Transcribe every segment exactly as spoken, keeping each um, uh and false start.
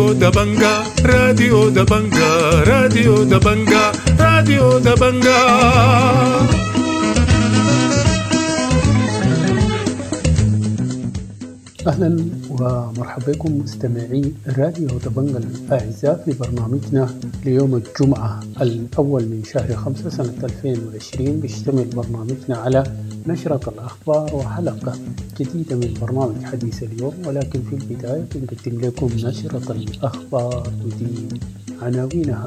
راديو دبنجا راديو دبنجا راديو دبنجا راديو دبنجا. أهلا ومرحبا بكم مستمعي راديو دبنجا الأعزاء في برنامجنا ليوم الجمعة الأول من شهر خمسة سنة ألفين وعشرين. بيشتمل برنامجنا على نشرة الأخبار وحلقة جديدة من برنامج حديث اليوم، ولكن في البداية بنقدم لكم نشرة الأخبار ودي عناوينها.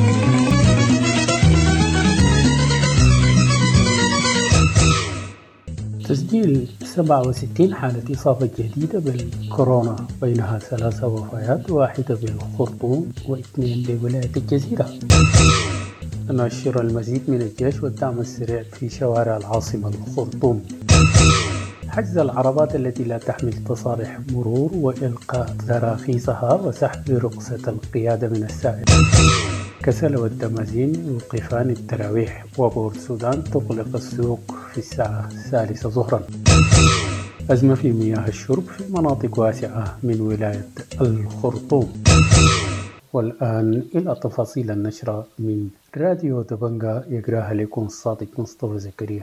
تسجيل سبعة وستين حالة إصابة جديدة بالكورونا، بينها ثلاثة وفيات، واحدة بالخرطوم واثنين بولاية الجزيرة. نشر المزيد من الجيش والدعم السريع في شوارع العاصمة الخرطوم. حجز العربات التي لا تحمل تصاريح مرور وإلقاء تراخيصها وسحب رخصة القيادة من السائق. كسل والدمازين يوقفان التراويح، وبور السودان تغلق السوق في الساعة الثالثة ظهرا. أزمة في مياه الشرب في مناطق واسعة من ولاية الخرطوم. والآن إلى تفاصيل النشرة من راديو دبنجا، يقراها لكم الصادق مصطفى زكريا.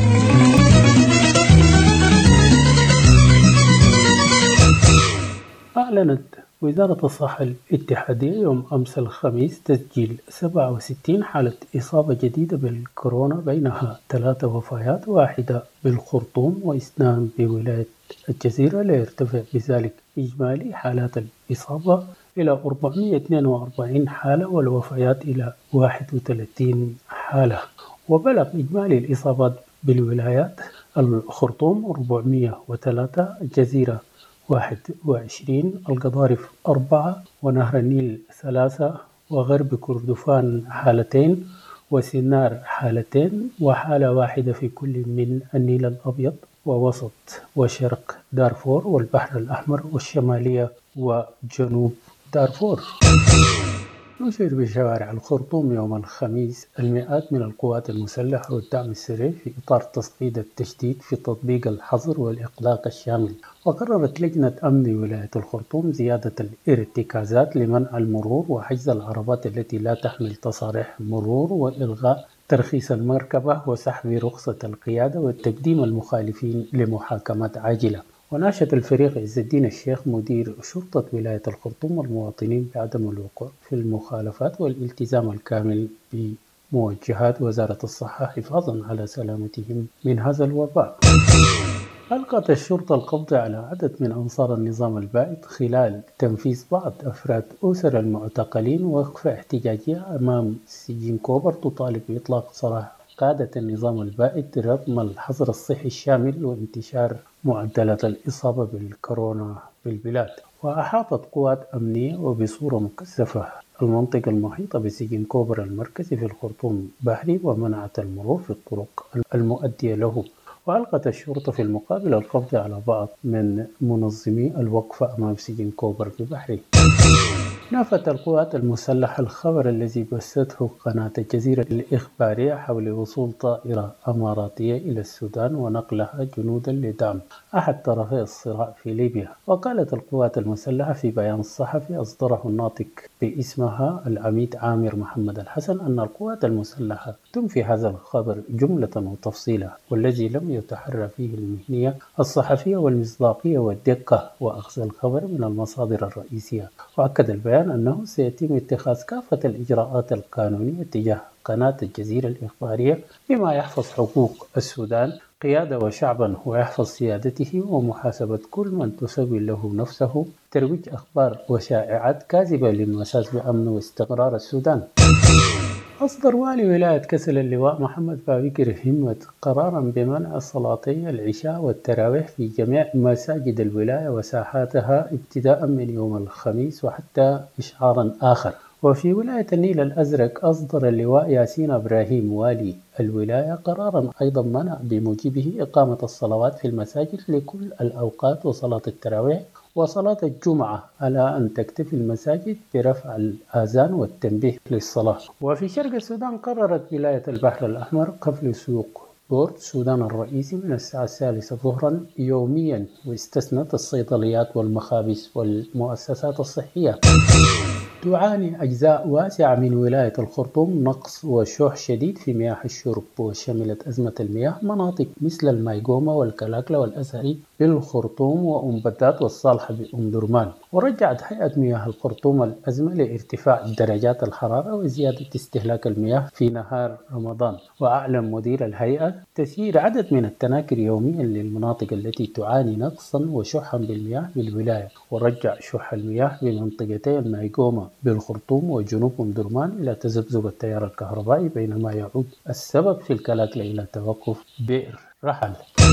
أعلنت وزارة الصحة الاتحادية يوم أمس الخميس تسجيل سبعة وستين حالة إصابة جديدة بالكورونا، بينها ثلاثة وفيات، واحدة بالخرطوم واثنان بولاية الجزيرة، ليرتفع بذلك إجمالي حالات الإصابة إلى أربعمائة واثنين وأربعين حالة والوفيات إلى واحد وثلاثين حالة. وبلغ إجمالي الإصابات بالولايات الخرطوم أربعمائة وثلاثة، الجزيرة واحد وعشرين، القضارف أربعة، ونهر النيل ثلاثة، وغرب كردفان حالتين، وسنار حالتين، وحالة واحدة في كل من النيل الأبيض ووسط وشرق دارفور والبحر الأحمر والشمالية وجنوب دارفور. نشر بشوارع الخرطوم يوم الخميس المئات من القوات المسلحة والدعم السريع في إطار تصعيد التشديد في تطبيق الحظر والإغلاق الشامل. وقررت لجنة أمن ولاية الخرطوم زيادة الارتكازات لمنع المرور وحجز العربات التي لا تحمل تصاريح مرور وإلغاء ترخيص المركبة وسحب رخصة القيادة وتقديم المخالفين لمحاكمات عاجلة. وناشد الفريق عز الدين الشيخ مدير شرطة ولاية الخرطوم والمواطنين بعدم الوقوع في المخالفات والالتزام الكامل بموجهات وزارة الصحة حفاظا على سلامتهم من هذا الوباء. ألقت الشرطة القبض على عدد من أنصار النظام البائد خلال تنفيذ بعض أفراد أسر المعتقلين وقفة احتجاجية أمام سجن كوبر تطالب بإطلاق سراح قادة النظام البائد رغم الحظر الصحي الشامل وانتشار معدلات الإصابة بالكورونا بالبلاد. وأحاطت قوات أمنية وبصورة مكثفة المنطقة المحيطة بسجن كوبر المركزي في الخرطوم بحري ومنعت المرور في الطرق المؤدية له. وألقت الشرطة في المقابل القبض على بعض من منظمي الوقفة أمام سجن كوبر في بحري. نفت القوات المسلحة الخبر الذي بثته قناة الجزيرة الإخبارية حول وصول طائرة أماراتية إلى السودان ونقلها جنودا لدعم أحد طرفي الصراع في ليبيا. وقالت القوات المسلحة في بيان صحفي أصدره الناطق باسمها العميد عامر محمد الحسن أن القوات المسلحة تنفي هذا الخبر جملة وتفصيلا، والذي لم يتحرى فيه المهنية الصحفية والمصداقية والدقة وأخذ الخبر من المصادر الرئيسية. وأكد البيان أنه سيتم اتخاذ كافة الإجراءات القانونية تجاه قناة الجزيرة الإخبارية بما يحفظ حقوق السودان قيادة وشعبا ويحفظ سيادته ومحاسبة كل من تسوي له نفسه ترويج أخبار وشائعات كاذبة للمساس بأمن واستقرار السودان. أصدر والي ولاية كسل اللواء محمد باوكر همة قرارا بمنع صلاتي العشاء والتراويح في جميع مساجد الولاية وساحاتها ابتداء من يوم الخميس وحتى إشعار آخر. وفي ولاية النيل الأزرق أصدر اللواء ياسين إبراهيم والي الولاية قرارا أيضا منع بموجبه إقامة الصلوات في المساجد لكل الأوقات وصلاة التراويح وصلاة الجمعة، على أن تكتفي المساجد برفع الآذان والتنبيه للصلاة. وفي شرق السودان قررت ولاية البحر الأحمر قفل سوق بورت السودان الرئيسي من الساعة الثالثة ظهرا يوميا، واستثنت الصيدليات والمخابز والمؤسسات الصحية. تعاني أجزاء واسعة من ولاية الخرطوم نقص وشح شديد في مياه الشرب، وشملت أزمة المياه مناطق مثل المايقومة والكلاكلة والأزهري بالخرطوم وأم بدات والصالحة بأم درمان. ورجعت هيئة مياه الخرطوم الأزمة لارتفاع درجات الحرارة وزيادة استهلاك المياه في نهار رمضان. وأعلن مدير الهيئة تسيير عدد من التناكر يوميا للمناطق التي تعاني نقصا وشحا بالمياه بالولاية، ورجع شح المياه بمنطقتي المايقومة بالخرطوم وجنوب أم درمان إلى تذبذب التيار الكهربائي، بينما يعود السبب في الكلاكلة إلى توقف بئر رحل.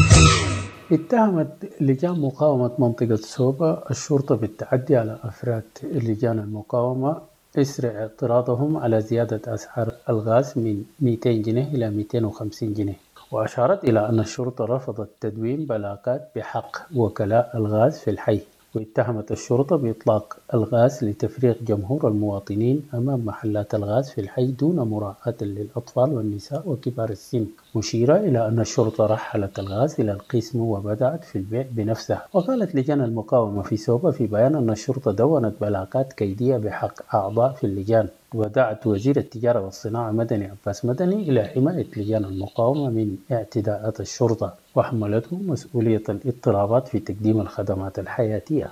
اتهمت لجان مقاومة منطقة سوبا الشرطة بالتعدي على أفراد لجان المقاومة إثر اعتراضهم على زيادة أسعار الغاز من مئتين جنيه إلى مئتين وخمسين جنيه. وأشارت إلى أن الشرطة رفضت تدوين بلاغات بحق وكلاء الغاز في الحي. واتهمت الشرطة بإطلاق الغاز لتفريغ جمهور المواطنين أمام محلات الغاز في الحي دون مراعاة للأطفال والنساء وكبار السن، مشيرة إلى أن الشرطة رحلت الغاز إلى القسم وبدأت في البيع بنفسها. وقالت لجان المقاومة في سوبا في بيان أن الشرطة دونت بلاغات كيدية بحق أعضاء في اللجان، ودعت وزير التجارة والصناعة مدني عباس مدني إلى حماية لجان المقاومة من اعتداءات الشرطة، وحملته مسؤولية الاضطرابات في تقديم الخدمات الحياتية.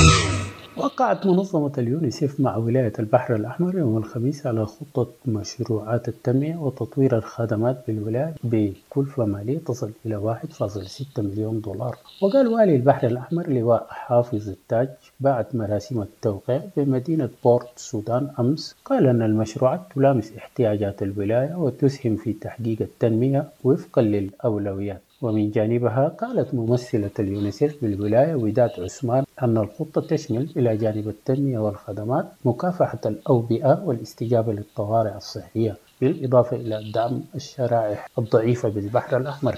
وقعت منظمة اليونيسيف مع ولاية البحر الأحمر يوم الخميس على خطة مشروعات التنمية وتطوير الخدمات بالولاية بكلفة مالية تصل إلى واحد فاصلة ستة مليون دولار. وقال والي البحر الأحمر لواء حافظ التاج بعد مراسم التوقيع بمدينة بورت السودان أمس، قال أن المشروعات تلامس احتياجات الولاية وتسهم في تحقيق التنمية وفقا للأولويات. ومن جانبها قالت ممثلة اليونيسيف بالولاية وداد عثمان أن الخطة تشمل إلى جانب التنمية والخدمات مكافحة الأوبئة والاستجابة للطوارئ الصحية، بالإضافة إلى دعم الشرائح الضعيفة بالبحر الأحمر.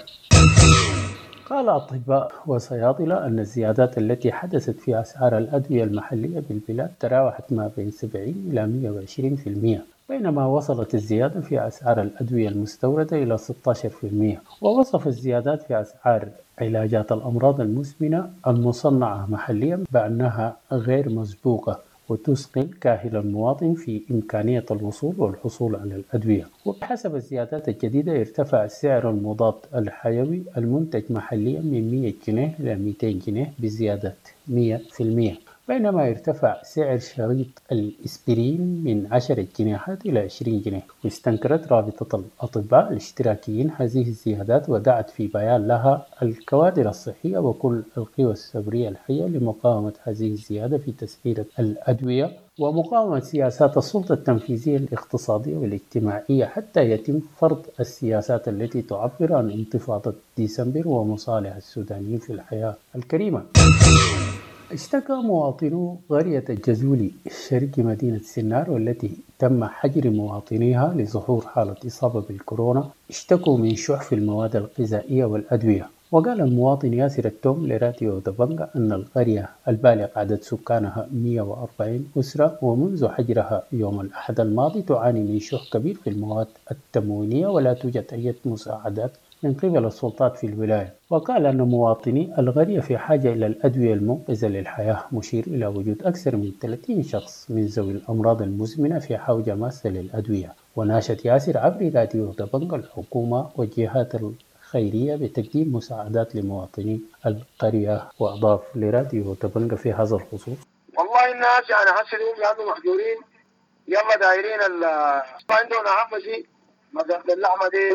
قال أطباء وصيادلة أن الزيادات التي حدثت في أسعار الأدوية المحلية بالبلاد تراوحت ما بين سبعين إلى مئة وعشرين بالمئة، بينما وصلت الزيادة في أسعار الأدوية المستوردة إلى ستة عشر بالمئة. ووصف الزيادات في أسعار علاجات الأمراض المزمنة المصنعة محليا بأنها غير مسبوقة وتثقل كاهل المواطن في إمكانية الوصول والحصول على الأدوية. وبحسب الزيادات الجديدة ارتفع سعر المضاد الحيوي المنتج محليا من مئة جنيه إلى مئتين جنيه بزيادة مئة بالمئة، بينما ارتفع سعر شريط الإسبرين من عشرة جنيهات إلى عشرين جنيه. واستنكرت رابطة الأطباء الاشتراكيين هذه الزيادات، ودعت في بيان لها الكوادر الصحية وكل القوى الثورية الحية لمقاومة هذه الزيادة في تسعير الأدوية ومقاومة سياسات السلطة التنفيذية الاقتصادية والاجتماعية حتى يتم فرض السياسات التي تعبر عن انتفاضة ديسمبر ومصالح السودانيين في الحياة الكريمة. اشتكى مواطنو قرية الجزولي شرق مدينة سنار والتي تم حجر مواطنيها لظهور حالة إصابة بالكورونا، اشتكوا من شح في المواد الغذائية والأدوية. وقال المواطن ياسر التوم لراديو دبنجا أن القرية البالغ عدد سكانها مئة وأربعين أسرة ومنذ حجرها يوم الأحد الماضي تعاني من شح كبير في المواد التموينية ولا توجد أي مساعدات من قبل السلطات في الولاية. وقال أن مواطني القرية في حاجة إلى الأدوية المنقذة للحياة، مشير إلى وجود أكثر من ثلاثين شخص من ذوي الأمراض المزمنة في حوجة ماسة للأدوية. وناشد ياسر عبر راديو دبنجا الحكومة والجهات الخيرية بتقديم مساعدات لمواطني القرية. وأضاف لراديو دبنجا في هذا الخصوص: والله الناس يعني حسنين كانوا محجورين، يلا دايرين عندنا أهم شيء مثلا اللحمة دي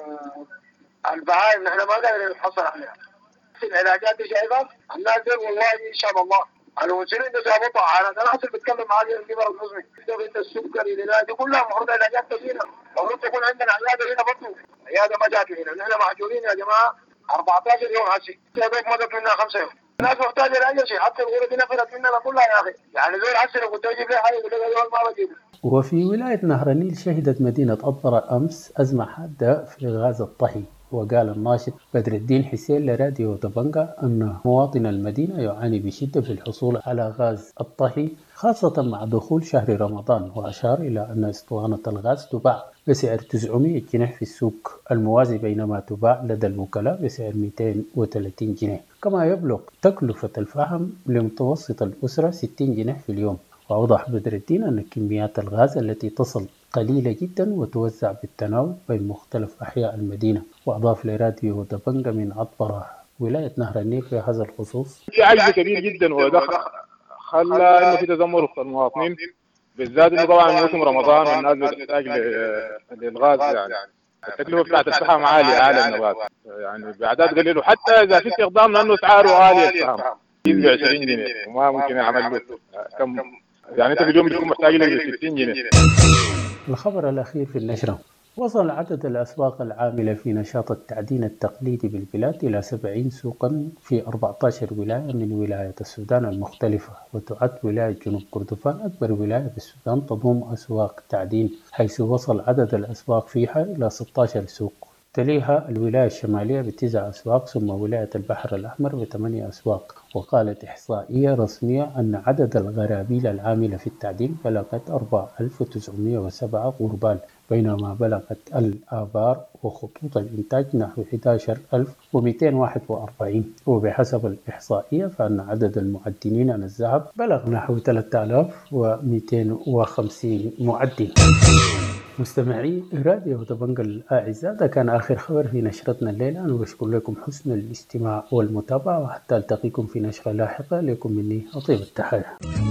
والبهايم، نحن ما قادرين نحصل عليها. العلاجات دي شايفها الناس دي والله إن شاء الله المسلمين ده جابوا على الناس اللي بتتكلم معايا الكبار المزمن انت السكري دي كلها المفروض علاجات تجينا، المفروض تكون عندنا عياده هنا برضه، عياده ما جات هنا، نحن محجورين يا جماعه أربعة عشر يوم هسي، شباب مضت منا خمسة يوم، الناس محتاجه لاي شيء، حتى الغرفه دي نفرت مننا كلها يا اخي، يعني زول حسن كنت اجيب لي حاجه يقول لك ما بجيبه. وفي ولاية نهر النيل شهدت مدينة أطبرة أمس أزمة حادة في غاز الطهي، وقال الناشط بدر الدين حسين لراديو دبنجا أن مواطن المدينة يعاني بشدة في الحصول على غاز الطهي خاصة مع دخول شهر رمضان، وأشار إلى أن اسطوانة الغاز تباع بسعر تسعمائة جنيه في السوق الموازي بينما تباع لدى الوكلاء بسعر مئتين وثلاثين جنيه. كما يبلغ تكلفة الفحم لمتوسط الأسرة ستين جنيه في اليوم. وأوضح بدر الدين أن كميات الغاز التي تصل قليلة جدا وتوزع بالتناوب بين مختلف أحياء المدينة. وأضاف لراديو دبنجا من عطبرة ولاية نهر النيل في هذا الخصوص: في عجز كبير جدا ودخل خلى انه في تذمر في المواطنين، بالذات انه طبعا موسم رمضان والناس بتحتاج للغاز. يعني التكلفه بتاعت الفحم عاليه اعلى من الغاز يعني باعداد قليله، حتى اذا في استخدام لانه اسعاره عاليه الفحم ب عشرين جنيه وما ممكن يعمل له كم، يعني انت في اليوم بتكون محتاج لك ستين جنيه. الخبر الأخير في النشرة: وصل عدد الأسواق العاملة في نشاط التعدين التقليدي بالبلاد إلى سبعين سوقا في أربعة عشر ولاية من ولايات السودان المختلفة. وتعد ولاية جنوب كردفان أكبر ولاية في السودان تضم أسواق تعدين، حيث وصل عدد الأسواق فيها إلى ستة عشر سوق. تليها الولاية الشمالية بتسع أسواق، ثم ولاية البحر الأحمر بثمانية أسواق. وقالت إحصائية رسمية أن عدد الغرابيل العاملة في التعدين بلغت أربعة آلاف وتسعمائة وسبعة غربال، بينما بلغت الآبار وخطوط الإنتاج نحو أحد عشر ألف ومئتين وواحد وأربعين. وبحسب الإحصائية فإن عدد المعدنين عن الذهب بلغ نحو ثلاثة آلاف ومئتين وخمسين معدن. مستمعي راديو دبنجا الأعزاء، ده كان آخر خبر في نشرتنا الليلة. أنا بشكر لكم حسن الاستماع والمتابعة، وحتى ألتقيكم في نشرة لاحقة. لكم مني أطيب التحية.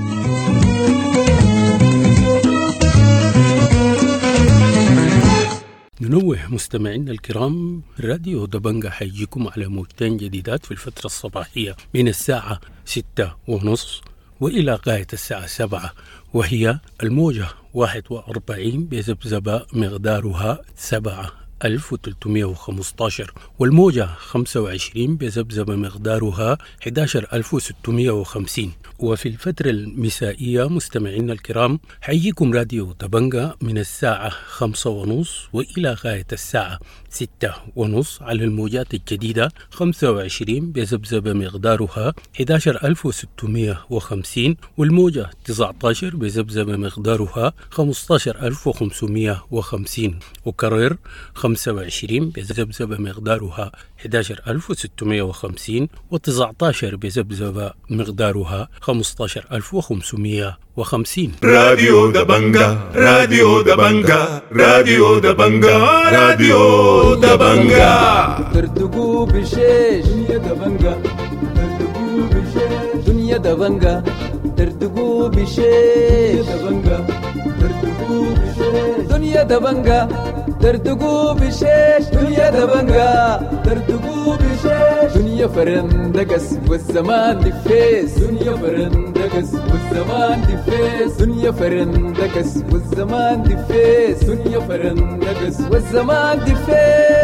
ننوه مستمعينا الكرام، راديو دبنجا حيجيكم على موجتين جديدات في الفترة الصباحية من الساعة ستة ونصف وإلى غاية الساعة سبعة، وهي الموجة واحد وأربعين بذبذبة مقدارها سبعة ألف وثلاثمائة وخمسة عشر، والموجة خمسة وعشرين بذبذبة مقدارها أحد عشر ألف وستمائة وخمسين. وفي الفترة المسائية مستمعينا الكرام حييكم راديو دبنجا من الساعة خمسة ونصف وإلى غاية الساعة ستة ونصف على الموجات الجديدة خمسة وعشرين بذبذبة مقدارها أحد عشر ألف وستمائة وخمسين، والموجة تسعة عشر بذبذبة مقدارها خمسة عشر ألف وخمسمائة وخمسين، وكرر خمسة وعشرين بذبذبة مقدارها أحد عشر ألف وستمائة وخمسين، وتسعة عشر بذبذبة مقدارها خمسة عشر ألف وخمسمائة وخمسين. راديو دبنجا راديو دبنجا راديو دبنجا راديو دبنجا تردقوا بشيش دنيا دبنجا تردقوا بشيش دنيا دبنجا تردقوا بشيش دبنجا تردقوا بشيش دنيا دبنجا تردقوا بشيش دنيا دبنجا تردقوا بشيش دنيا فرندقس والزمان دفيس دنيا فرندقس والزمان دفيس دنيا فرندقس والزمان دفيس دنيا فرندقس والزمان دفيس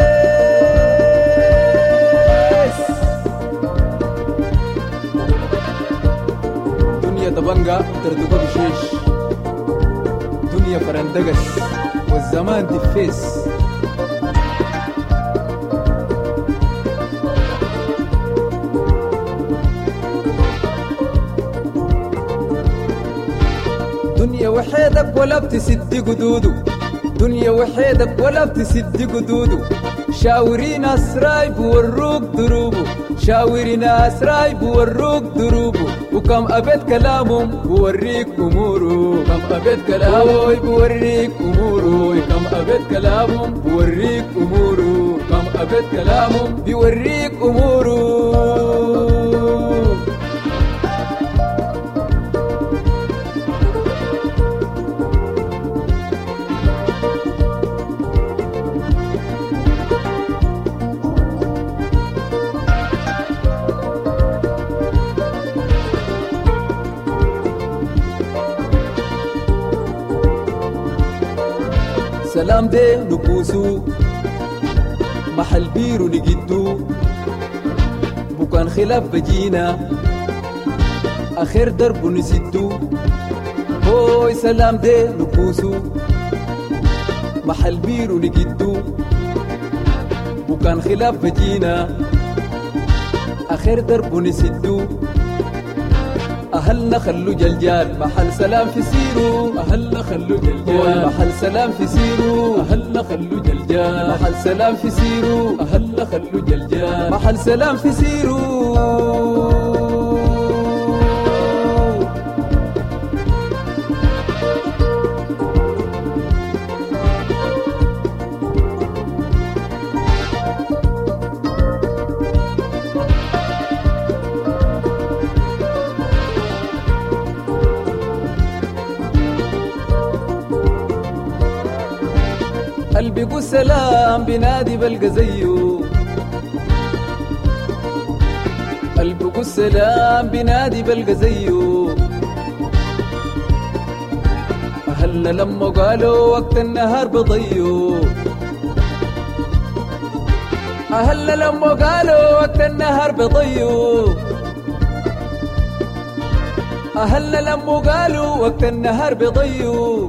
دنيا دبنجا تردقوا بشيش دنيا فرندقس والزمان دفيس. دنيا وحيدك ولا بتسد قدودو دنيا وحيدك ولا بتسد قدودو شاوري ناس رايب وروك دروبو شاوري ناس رايب وروك دروبو وكم أبد كلامهم بوريك أمورو كم أبد كلامهم بوريك أمورو كم أبد كلامهم بوريك أمورو كم أبد كلامهم بوريك أمورو. سلام دي نبوسو محل بيرو نجدو بكان خلاف بجينا آخر درب نسدو هوي سلام دي نبوسو محل بيرو نجدو كان خلاف بجينا آخر درب نسدو أهلنا خلوا جلجال محل سلام في سيرو أهلنا خلوا جلجال محل سلام في سيرو أهلنا خلوا جلجال محل سلام في سيرو أهلنا خلوا جلجال محل سلام في سيرو قلبي يقول سلام بنادي بلقى زيه قلبي يقول سلام بنادي بلقى زيه أهلنا لما قالوا وقت النهار بضيو أهلنا لما قالوا وقت النهار بضيو أهلنا لما قالوا وقت النهار بضيو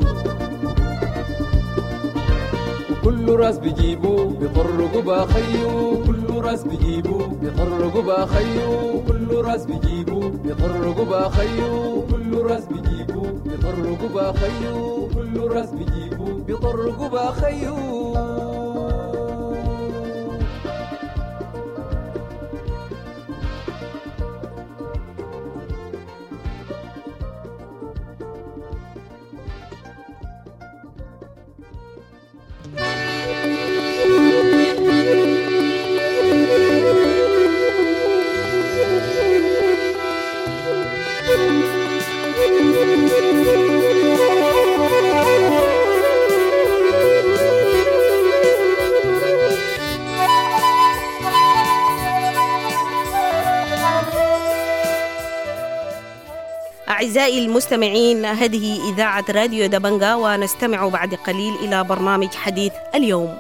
كل راس بيجيبوا بيطرقوا باخيو كل راس بيجيبوا بيطرقوا باخيو كل راس بيجيبوا بيطرقوا باخيو كل راس بيجيبوا بيطرقوا باخيو كل راس بيجيبوا بيطرقوا باخيو أعزائي المستمعين، هذه إذاعة راديو دبنجا، ونستمع بعد قليل إلى برنامج حديث اليوم.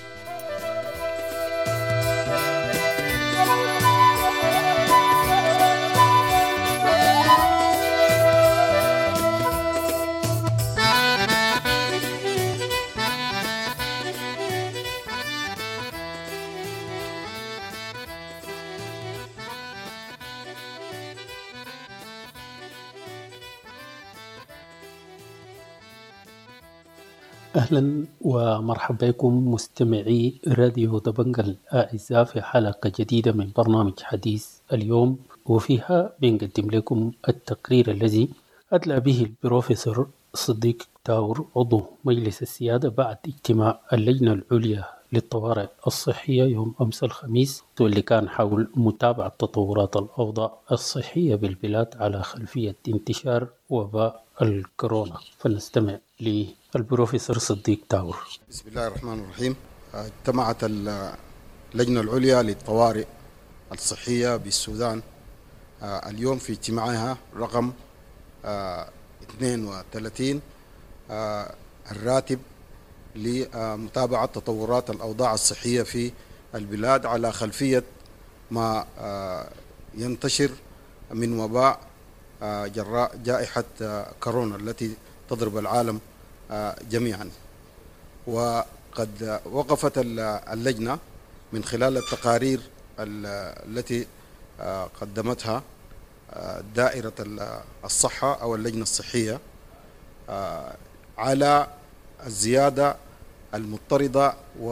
أهلا ومرحبا بكم مستمعي راديو دبنجا الأعزاء في حلقة جديدة من برنامج حديث اليوم، وفيها بنقدم لكم التقرير الذي أدلى به البروفيسور صديق تاور عضو مجلس السيادة بعد اجتماع اللجنة العليا للطوارئ الصحية يوم أمس الخميس، واللي كان حول متابعة تطورات الأوضاع الصحية بالبلاد على خلفية انتشار وباء الكورونا. فنستمع للبروفيسور صديق تاور. بسم الله الرحمن الرحيم. اجتمعت اللجنة العليا للطوارئ الصحية بالسودان اليوم في اجتماعها رقم اثنين وثلاثين الراتب لمتابعة تطورات الأوضاع الصحية في البلاد على خلفية ما ينتشر من وباء جراء جائحة كورونا التي تضرب العالم جميعا. وقد وقفت اللجنة من خلال التقارير التي قدمتها دائرة الصحة أو اللجنة الصحية على الزيادة المضطردة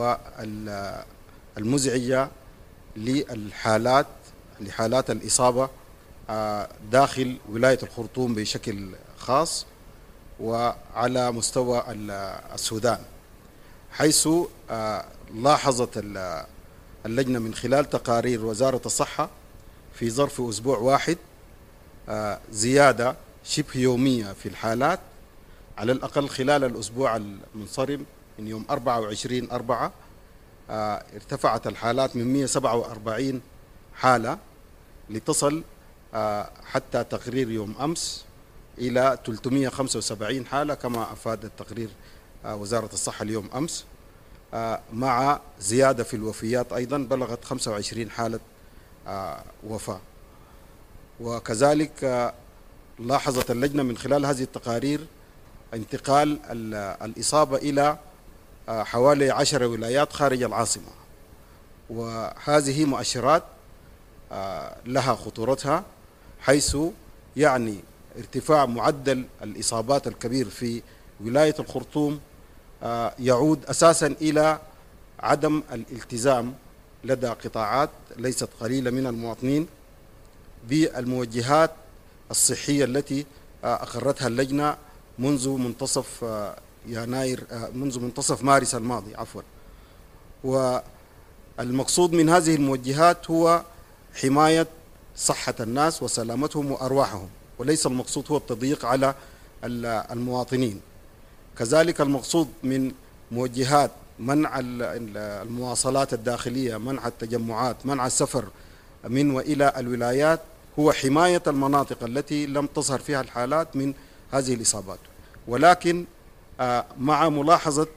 والمزعجة للحالات لحالات الإصابة داخل ولاية الخرطوم بشكل خاص وعلى مستوى السودان، حيث لاحظت اللجنة من خلال تقارير وزارة الصحة في ظرف أسبوع واحد زيادة شبه يومية في الحالات، على الأقل خلال الأسبوع المنصرم من يوم أربعة وعشرين أربعة ارتفعت الحالات من مئة وسبعة وأربعين حالة لتصل حتى تقرير يوم أمس إلى ثلاثمئة وخمسة وسبعين حالة كما أفاد التقرير وزارة الصحة اليوم أمس، مع زيادة في الوفيات أيضا بلغت خمسة وعشرين حالة وفاة. وكذلك لاحظت اللجنة من خلال هذه التقارير انتقال الإصابة إلى حوالي عشر ولايات خارج العاصمة، وهذه مؤشرات لها خطورتها، حيث يعني ارتفاع معدل الإصابات الكبير في ولاية الخرطوم يعود أساسا إلى عدم الالتزام لدى قطاعات ليست قليلة من المواطنين بالموجهات الصحية التي أقرتها اللجنة منذ منتصف يناير منذ منتصف مارس الماضي عفوا. والمقصود من هذه الموجهات هو حماية صحة الناس وسلامتهم وأرواحهم، وليس المقصود هو التضييق على المواطنين. كذلك المقصود من موجهات منع المواصلات الداخلية، منع التجمعات، منع السفر من وإلى الولايات، هو حماية المناطق التي لم تظهر فيها الحالات من هذه الإصابات. ولكن مع ملاحظة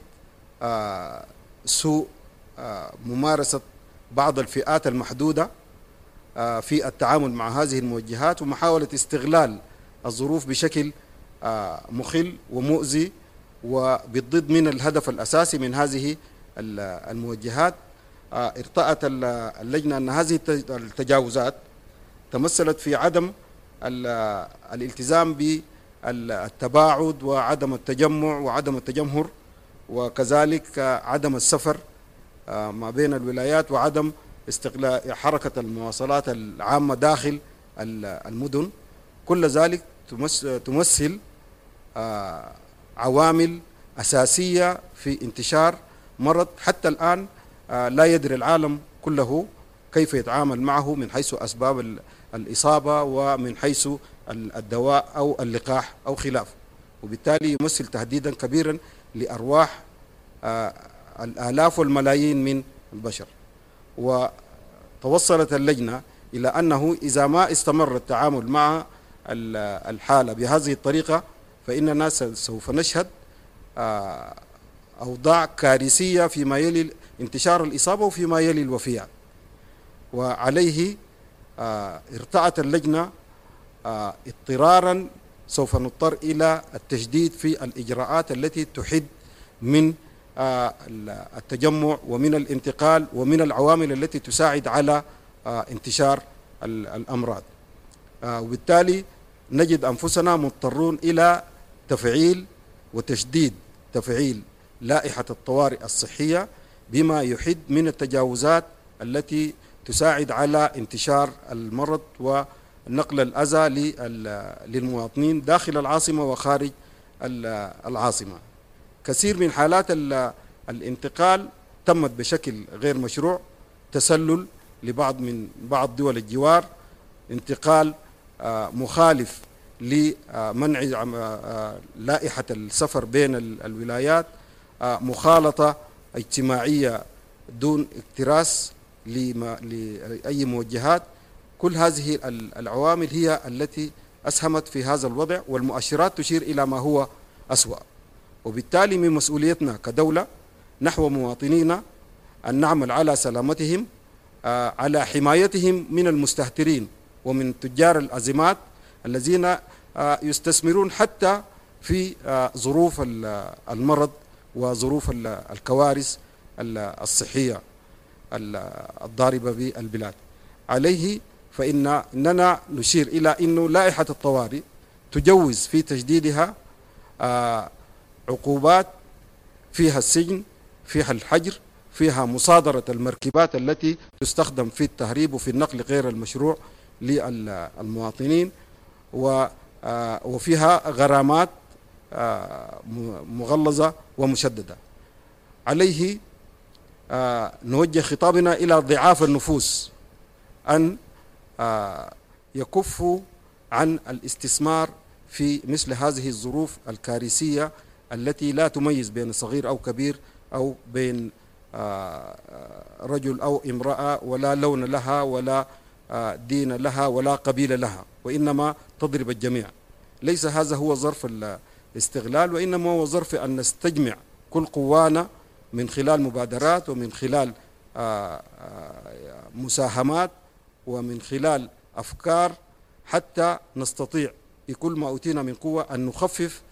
سوء ممارسة بعض الفئات المحدودة في التعامل مع هذه الموجهات ومحاولة استغلال الظروف بشكل مخل ومؤذي وبالضد من الهدف الأساسي من هذه الموجهات، ارتأت اللجنة أن هذه التجاوزات تمثلت في عدم الالتزام بالتباعد وعدم التجمع وعدم التجمهر، وكذلك عدم السفر ما بين الولايات وعدم استغلال حركة المواصلات العامة داخل المدن. كل ذلك تمثل عوامل أساسية في انتشار مرض حتى الآن لا يدري العالم كله كيف يتعامل معه من حيث أسباب الإصابة ومن حيث الدواء أو اللقاح أو خلافه، وبالتالي يمثل تهديدا كبيرا لأرواح الآلاف والملايين من البشر. وتوصلت اللجنة إلى أنه إذا ما استمر التعامل مع الحالة بهذه الطريقة فإننا سوف نشهد أوضاع كارثية فيما يلي انتشار الإصابة وفيما يلي الوفيات. وعليه ارتأت اللجنة اضطرارا سوف نضطر إلى التشديد في الإجراءات التي تحد من التجمع ومن الانتقال ومن العوامل التي تساعد على انتشار الأمراض. وبالتالي نجد أنفسنا مضطرون إلى تفعيل وتشديد تفعيل لائحة الطوارئ الصحية بما يحد من التجاوزات التي تساعد على انتشار المرض ونقل الأذى للمواطنين داخل العاصمة وخارج العاصمة. كثير من حالات الانتقال تمت بشكل غير مشروع، تسلل لبعض من بعض دول الجوار، انتقال مخالف لمنع لائحة السفر بين الولايات، مخالطة اجتماعية دون اكتراث لأي موجهات. كل هذه العوامل هي التي أسهمت في هذا الوضع، والمؤشرات تشير إلى ما هو أسوأ. وبالتالي من مسؤوليتنا كدولة نحو مواطنينا أن نعمل على سلامتهم، على حمايتهم من المستهترين ومن تجار الأزمات الذين يستثمرون حتى في ظروف المرض وظروف الكوارث الصحية الضاربة بالبلاد. عليه فإن إننا نشير إلى أنه لائحة الطوارئ تجوز في تجديدها عقوبات فيها السجن، فيها الحجر، فيها مصادرة المركبات التي تستخدم في التهريب وفي النقل غير المشروع للمواطنين، وفيها غرامات مغلظة ومشددة. عليه نوجه خطابنا إلى ضعاف النفوس أن يكفوا عن الاستثمار في مثل هذه الظروف الكارثية التي لا تميز بين صغير أو كبير أو بين رجل أو امرأة، ولا لون لها ولا دين لها ولا قبيلة لها، وإنما تضرب الجميع. ليس هذا هو ظرف الاستغلال، وإنما هو ظرف أن نستجمع كل قوانا من خلال مبادرات ومن خلال مساهمات ومن خلال أفكار حتى نستطيع بكل ما أوتينا من قوة أن نخفف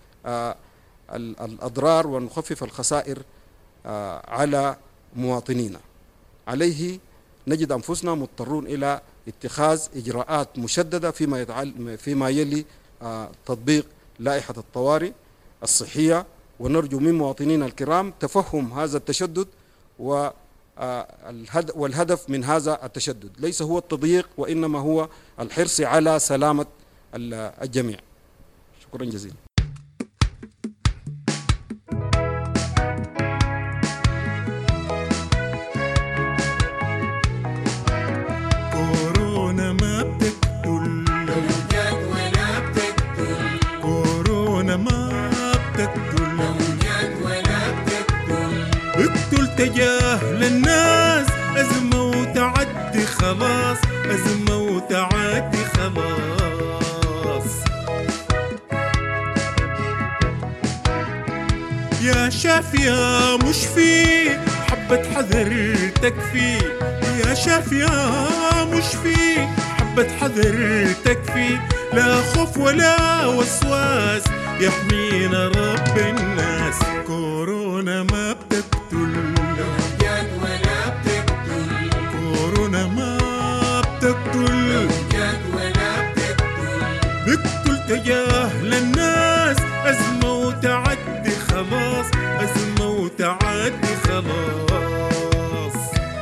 الأضرار ونخفف الخسائر على مواطنينا. عليه نجد أنفسنا مضطرون إلى اتخاذ إجراءات مشددة فيما يتعلم فيما يلي تطبيق لائحة الطوارئ الصحية، ونرجو من مواطنينا الكرام تفهم هذا التشدد والهدف من هذا التشدد ليس هو التضييق، وإنما هو الحرص على سلامة الجميع. شكرا جزيلا. كورونا ما بتقتل، موجات ولا بتقتل، كورونا ما بتقتل، موجات ولا بتقتل، اقتل تجاهل الناس، أزمة وتعدي خلاص، أزمة وتعدي خلاص. يا شافي يا مشفي حبة حذر تكفي، يا شافي يا مشفي حبة حذر تكفي، لا خوف ولا وسواس يحمينا رب الناس. كورونا ما بتقتل، موجات ولا بتقتل، كورونا ما بتقتل، موجات ولا بتقتل، بقتل تجاهل الناس، أزمة وتعدي خلاص، أزمة وتعدي خلاص.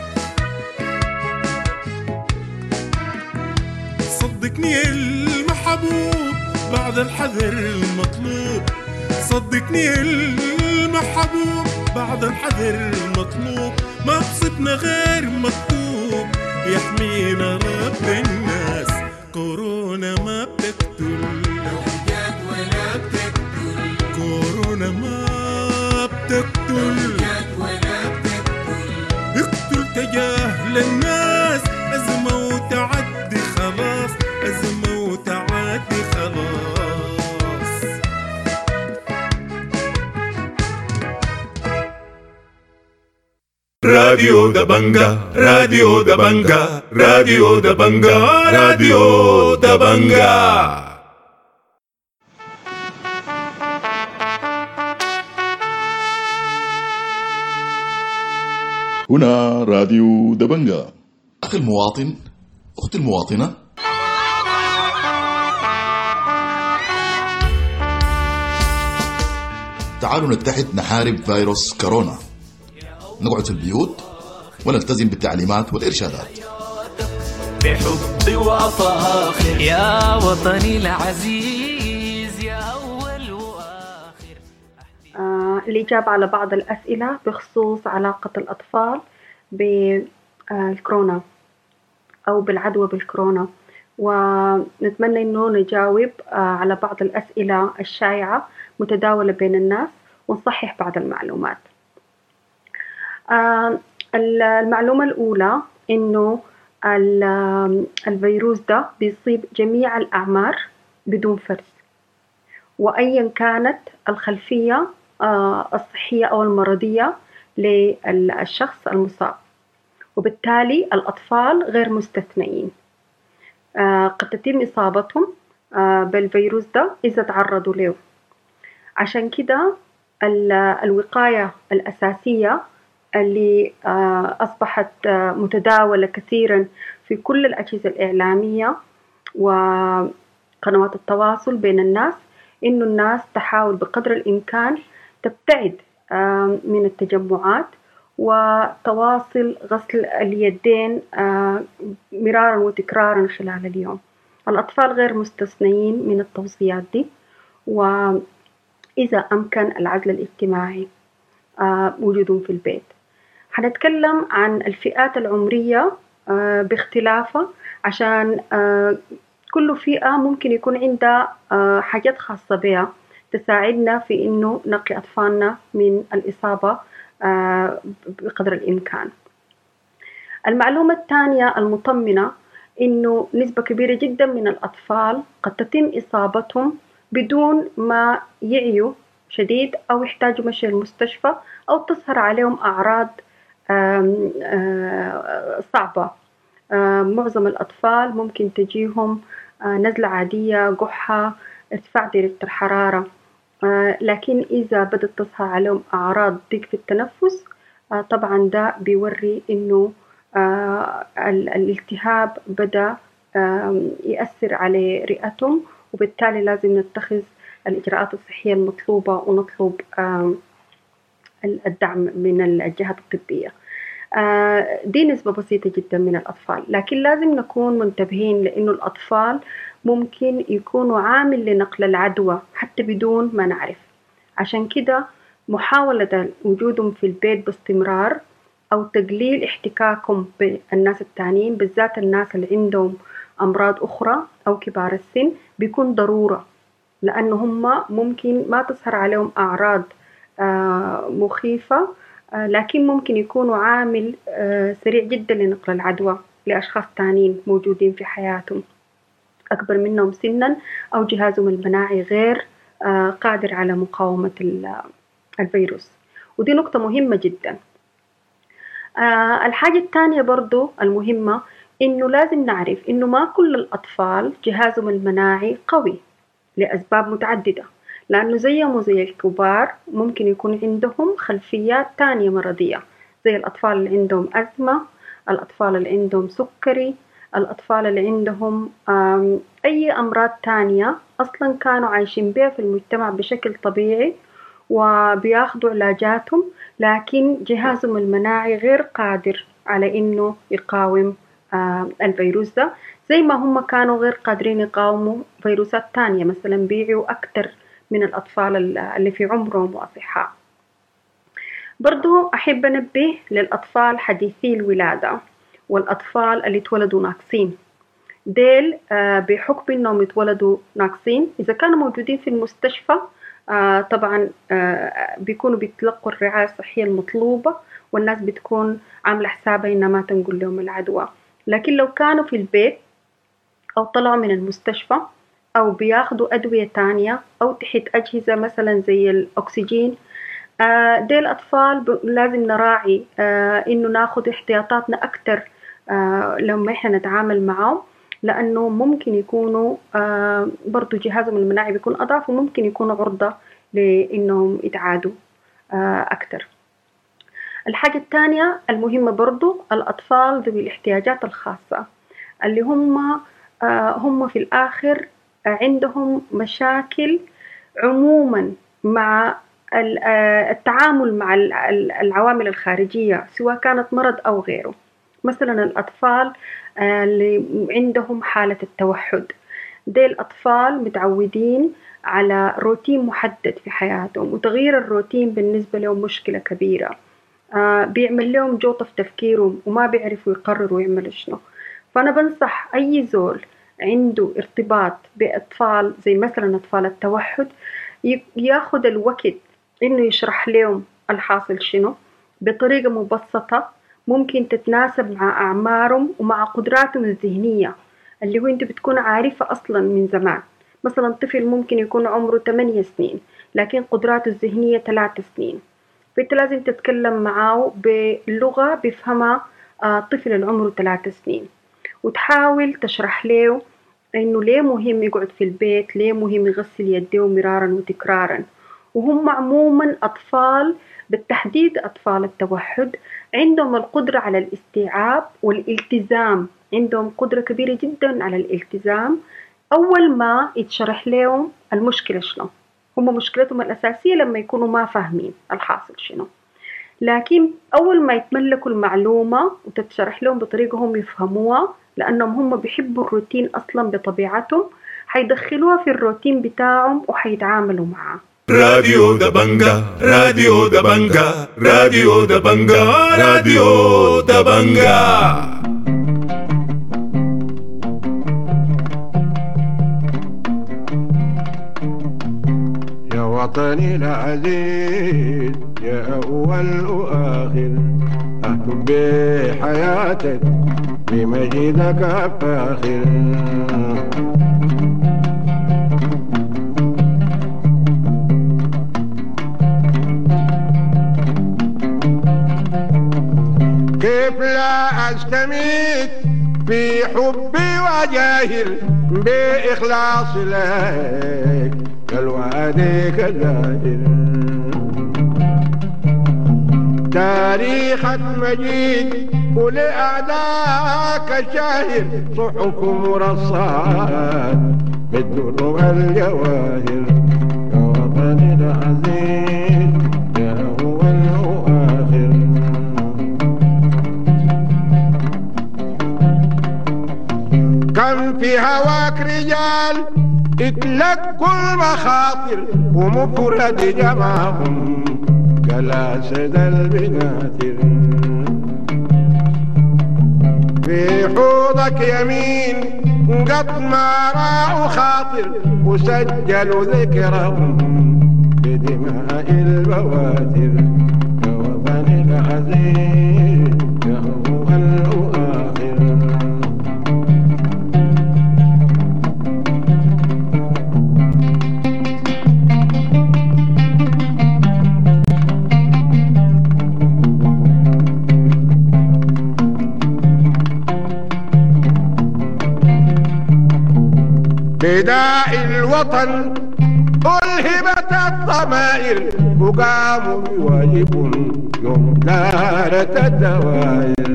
صدقني المحبوب بعد الحذر المطلوب، صدقني المحبوب بعد الحذر المطلوب، ما بصبنا غير مكتوب يحمينا رب الناس. كورونا ما بتقتل، موجات ولا بتقتل، كورونا ما بتقتل، موجات ولا بتقتل، اقتل تجاهل الناس، أزمة وتعدي خلاص، أزمة وتعدي خلاص. راديو دبنجا راديو دبنجا راديو دبنجا راديو دبنجا. هنا راديو دبنجا. أخي المواطن، أختي المواطنة، تعالوا نتحد نحارب فيروس كورونا، نقعد في البيوت ونلتزم بالتعليمات والإرشادات. بحب وفاخر يا وطني العزيز يا أول وآخر. آه، الإجابة على بعض الأسئلة بخصوص علاقة الأطفال بالكورونا أو بالعدوى بالكورونا، ونتمنى إنه نجاوب آه على بعض الأسئلة الشائعة متداولة بين الناس ونصحح بعض المعلومات. آه المعلومة الأولى إنه الفيروس ده بيصيب جميع الأعمار بدون فرز، وأيا كانت الخلفية آه الصحية أو المرضية للشخص المصاب، وبالتالي الأطفال غير مستثنين. آه قد تتم إصابتهم آه بالفيروس ده إذا تعرضوا له. عشان كده الوقاية الأساسية اللي أصبحت متداولة كثيرا في كل الأجهزة الإعلامية وقنوات التواصل بين الناس، إنه الناس تحاول بقدر الإمكان تبتعد من التجمعات وتواصل غسل اليدين مرارا وتكرارا خلال اليوم. الأطفال غير مستثنين من التوصيات دي، وإذا أمكن العزل الاجتماعي وجودهم في البيت. حنتكلم عن الفئات العمرية باختلافها، عشان كل فئة ممكن يكون عندها حاجات خاصة بها تساعدنا في إنه نقي أطفالنا من الإصابة بقدر الإمكان. المعلومة الثانية المطمنة إنه نسبة كبيرة جدا من الأطفال قد تتم إصابتهم بدون ما يعيوا شديد أو يحتاجوا مشي المستشفى أو تظهر عليهم أعراض آم آم صعبة. معظم الأطفال ممكن تجيهم نزلة عادية، قحة، ارتفاع درجة الحرارة، لكن إذا بدأت تظهر عليهم أعراض ضيق في التنفس طبعا ده بيوري إنه آه الالتهاب بدأ آه يأثر على رئتهم، وبالتالي لازم نتخذ الإجراءات الصحية المطلوبة ونطلب آه الدعم من الجهات الطبية. آه دي نسبة بسيطة جدا من الأطفال، لكن لازم نكون منتبهين لأنه الأطفال ممكن يكونوا عامل لنقل العدوى حتى بدون ما نعرف. عشان كده محاولة وجودهم في البيت باستمرار أو تقليل احتكاكهم بالناس التانيين، بالذات الناس اللي عندهم أمراض أخرى أو كبار السن، بيكون ضرورة، لأنه هم ممكن ما تظهر عليهم أعراض آه مخيفة، آه لكن ممكن يكونوا عامل آه سريع جدا لنقل العدوى لأشخاص تانيين موجودين في حياتهم أكبر منهم سنا أو جهازهم المناعي غير آه قادر على مقاومة الفيروس. ودي نقطة مهمة جدا. آه الحاجة الثانية برضو المهمة إنه لازم نعرف إنه ما كل الأطفال جهازهم المناعي قوي لأسباب متعددة، لأنه زيهم وزي الكبار ممكن يكون عندهم خلفيات تانية مرضية، زي الأطفال اللي عندهم أزمة، الأطفال اللي عندهم سكري، الأطفال اللي عندهم أي أمراض تانية أصلا كانوا عايشين بها في المجتمع بشكل طبيعي وبياخدوا علاجاتهم، لكن جهازهم المناعي غير قادر على إنه يقاوم الفيروس ده، زي ما هم كانوا غير قادرين يقاوموا فيروسات تانية مثلا بيعوا أكتر من الأطفال اللي في عمرهم وأصحاء. برضو أحب أنبه للأطفال حديثي الولادة والأطفال اللي اتولدوا ناقصين. ديل بحكم إنهم اتولدوا ناقصين إذا كانوا موجودين في المستشفى طبعا بيكونوا بيتلقوا الرعاية الصحية المطلوبة، والناس بتكون عاملة حسابها إنها ما تنقل لهم العدوى. لكن لو كانوا في البيت أو طلعوا من المستشفى أو بياخدوا أدوية تانية أو تحت أجهزة مثلا زي الأكسجين، دي الأطفال لازم نراعي إنه ناخد احتياطاتنا أكتر لما إحنا نتعامل معهم، لأنه ممكن يكونوا برضو جهازهم المناعي بيكون أضعف وممكن يكونوا عرضة لإنهم يتعادوا أكتر. الحاجة الثانية المهمة برضو الأطفال ذوي الاحتياجات الخاصة اللي هم هم في الآخر عندهم مشاكل عموما مع التعامل مع العوامل الخارجية سواء كانت مرض أو غيره. مثلا الأطفال اللي عندهم حالة التوحد، دي الأطفال متعودين على روتين محدد في حياتهم، وتغيير الروتين بالنسبة لهم مشكلة كبيرة، آه بيعمل لهم جوطة في تفكيرهم وما بيعرفوا يقرروا يعملوا شنو. فأنا بنصح أي زول عنده ارتباط بأطفال زي مثلا أطفال التوحد ياخد الوقت إنه يشرح لهم الحاصل شنو بطريقة مبسطة ممكن تتناسب مع أعمارهم ومع قدراتهم الذهنية اللي هو أنت بتكون عارفة أصلا من زمان. مثلا طفل ممكن يكون عمره ثمانية سنين لكن قدراته الذهنية ثلاث سنين، فأنت لازم تتكلم معه بلغة بيفهمها طفل العمر ثلاث سنين، وتحاول تشرح له إنه ليه مهم يقعد في البيت، ليه مهم يغسل يديه مرارا وتكرارا. وهم عموما أطفال بالتحديد أطفال التوحد عندهم القدرة على الاستيعاب والالتزام، عندهم قدرة كبيرة جدا على الالتزام أول ما يتشرح لهم المشكلة شنو. هم مشكلتهم الأساسية لما يكونوا ما فاهمين الحاصل شنو، لكن أول ما يتملكوا المعلومة وتتشرح لهم بطريقة هم يفهموها، لأنهم هم بيحبوا الروتين أصلا بطبيعتهم، حيدخلوها في الروتين بتاعهم وحيتعاملوا معاه. راديو دبنجا راديو دبنجا راديو دبنجا راديو دبنجا. يا وطني العزيز يا أول وآخر، أهتم بحياتك بمجيدك فاخر. كيف لا أستميت في حبي وجاهر بإخلاص لك كالوادي كالزاهر. تاريخك مجيد ولأعداك شاهر صحف مرصعات بالدر والجواهر يا وطني العزيز يا أول وآخر. كم في هواك رجال اتلقوا المخاطر ومفرد جمعهم كالأسد البناتر. في حوضك يمين قد ما راعوا خاطر وسجلوا ذكرهم بدماء البواتر يا وطني العزيز يا أول وآخر. فداء الوطن ألهبت الضمائر وقاموا بواجب يوم دارت الدوائر.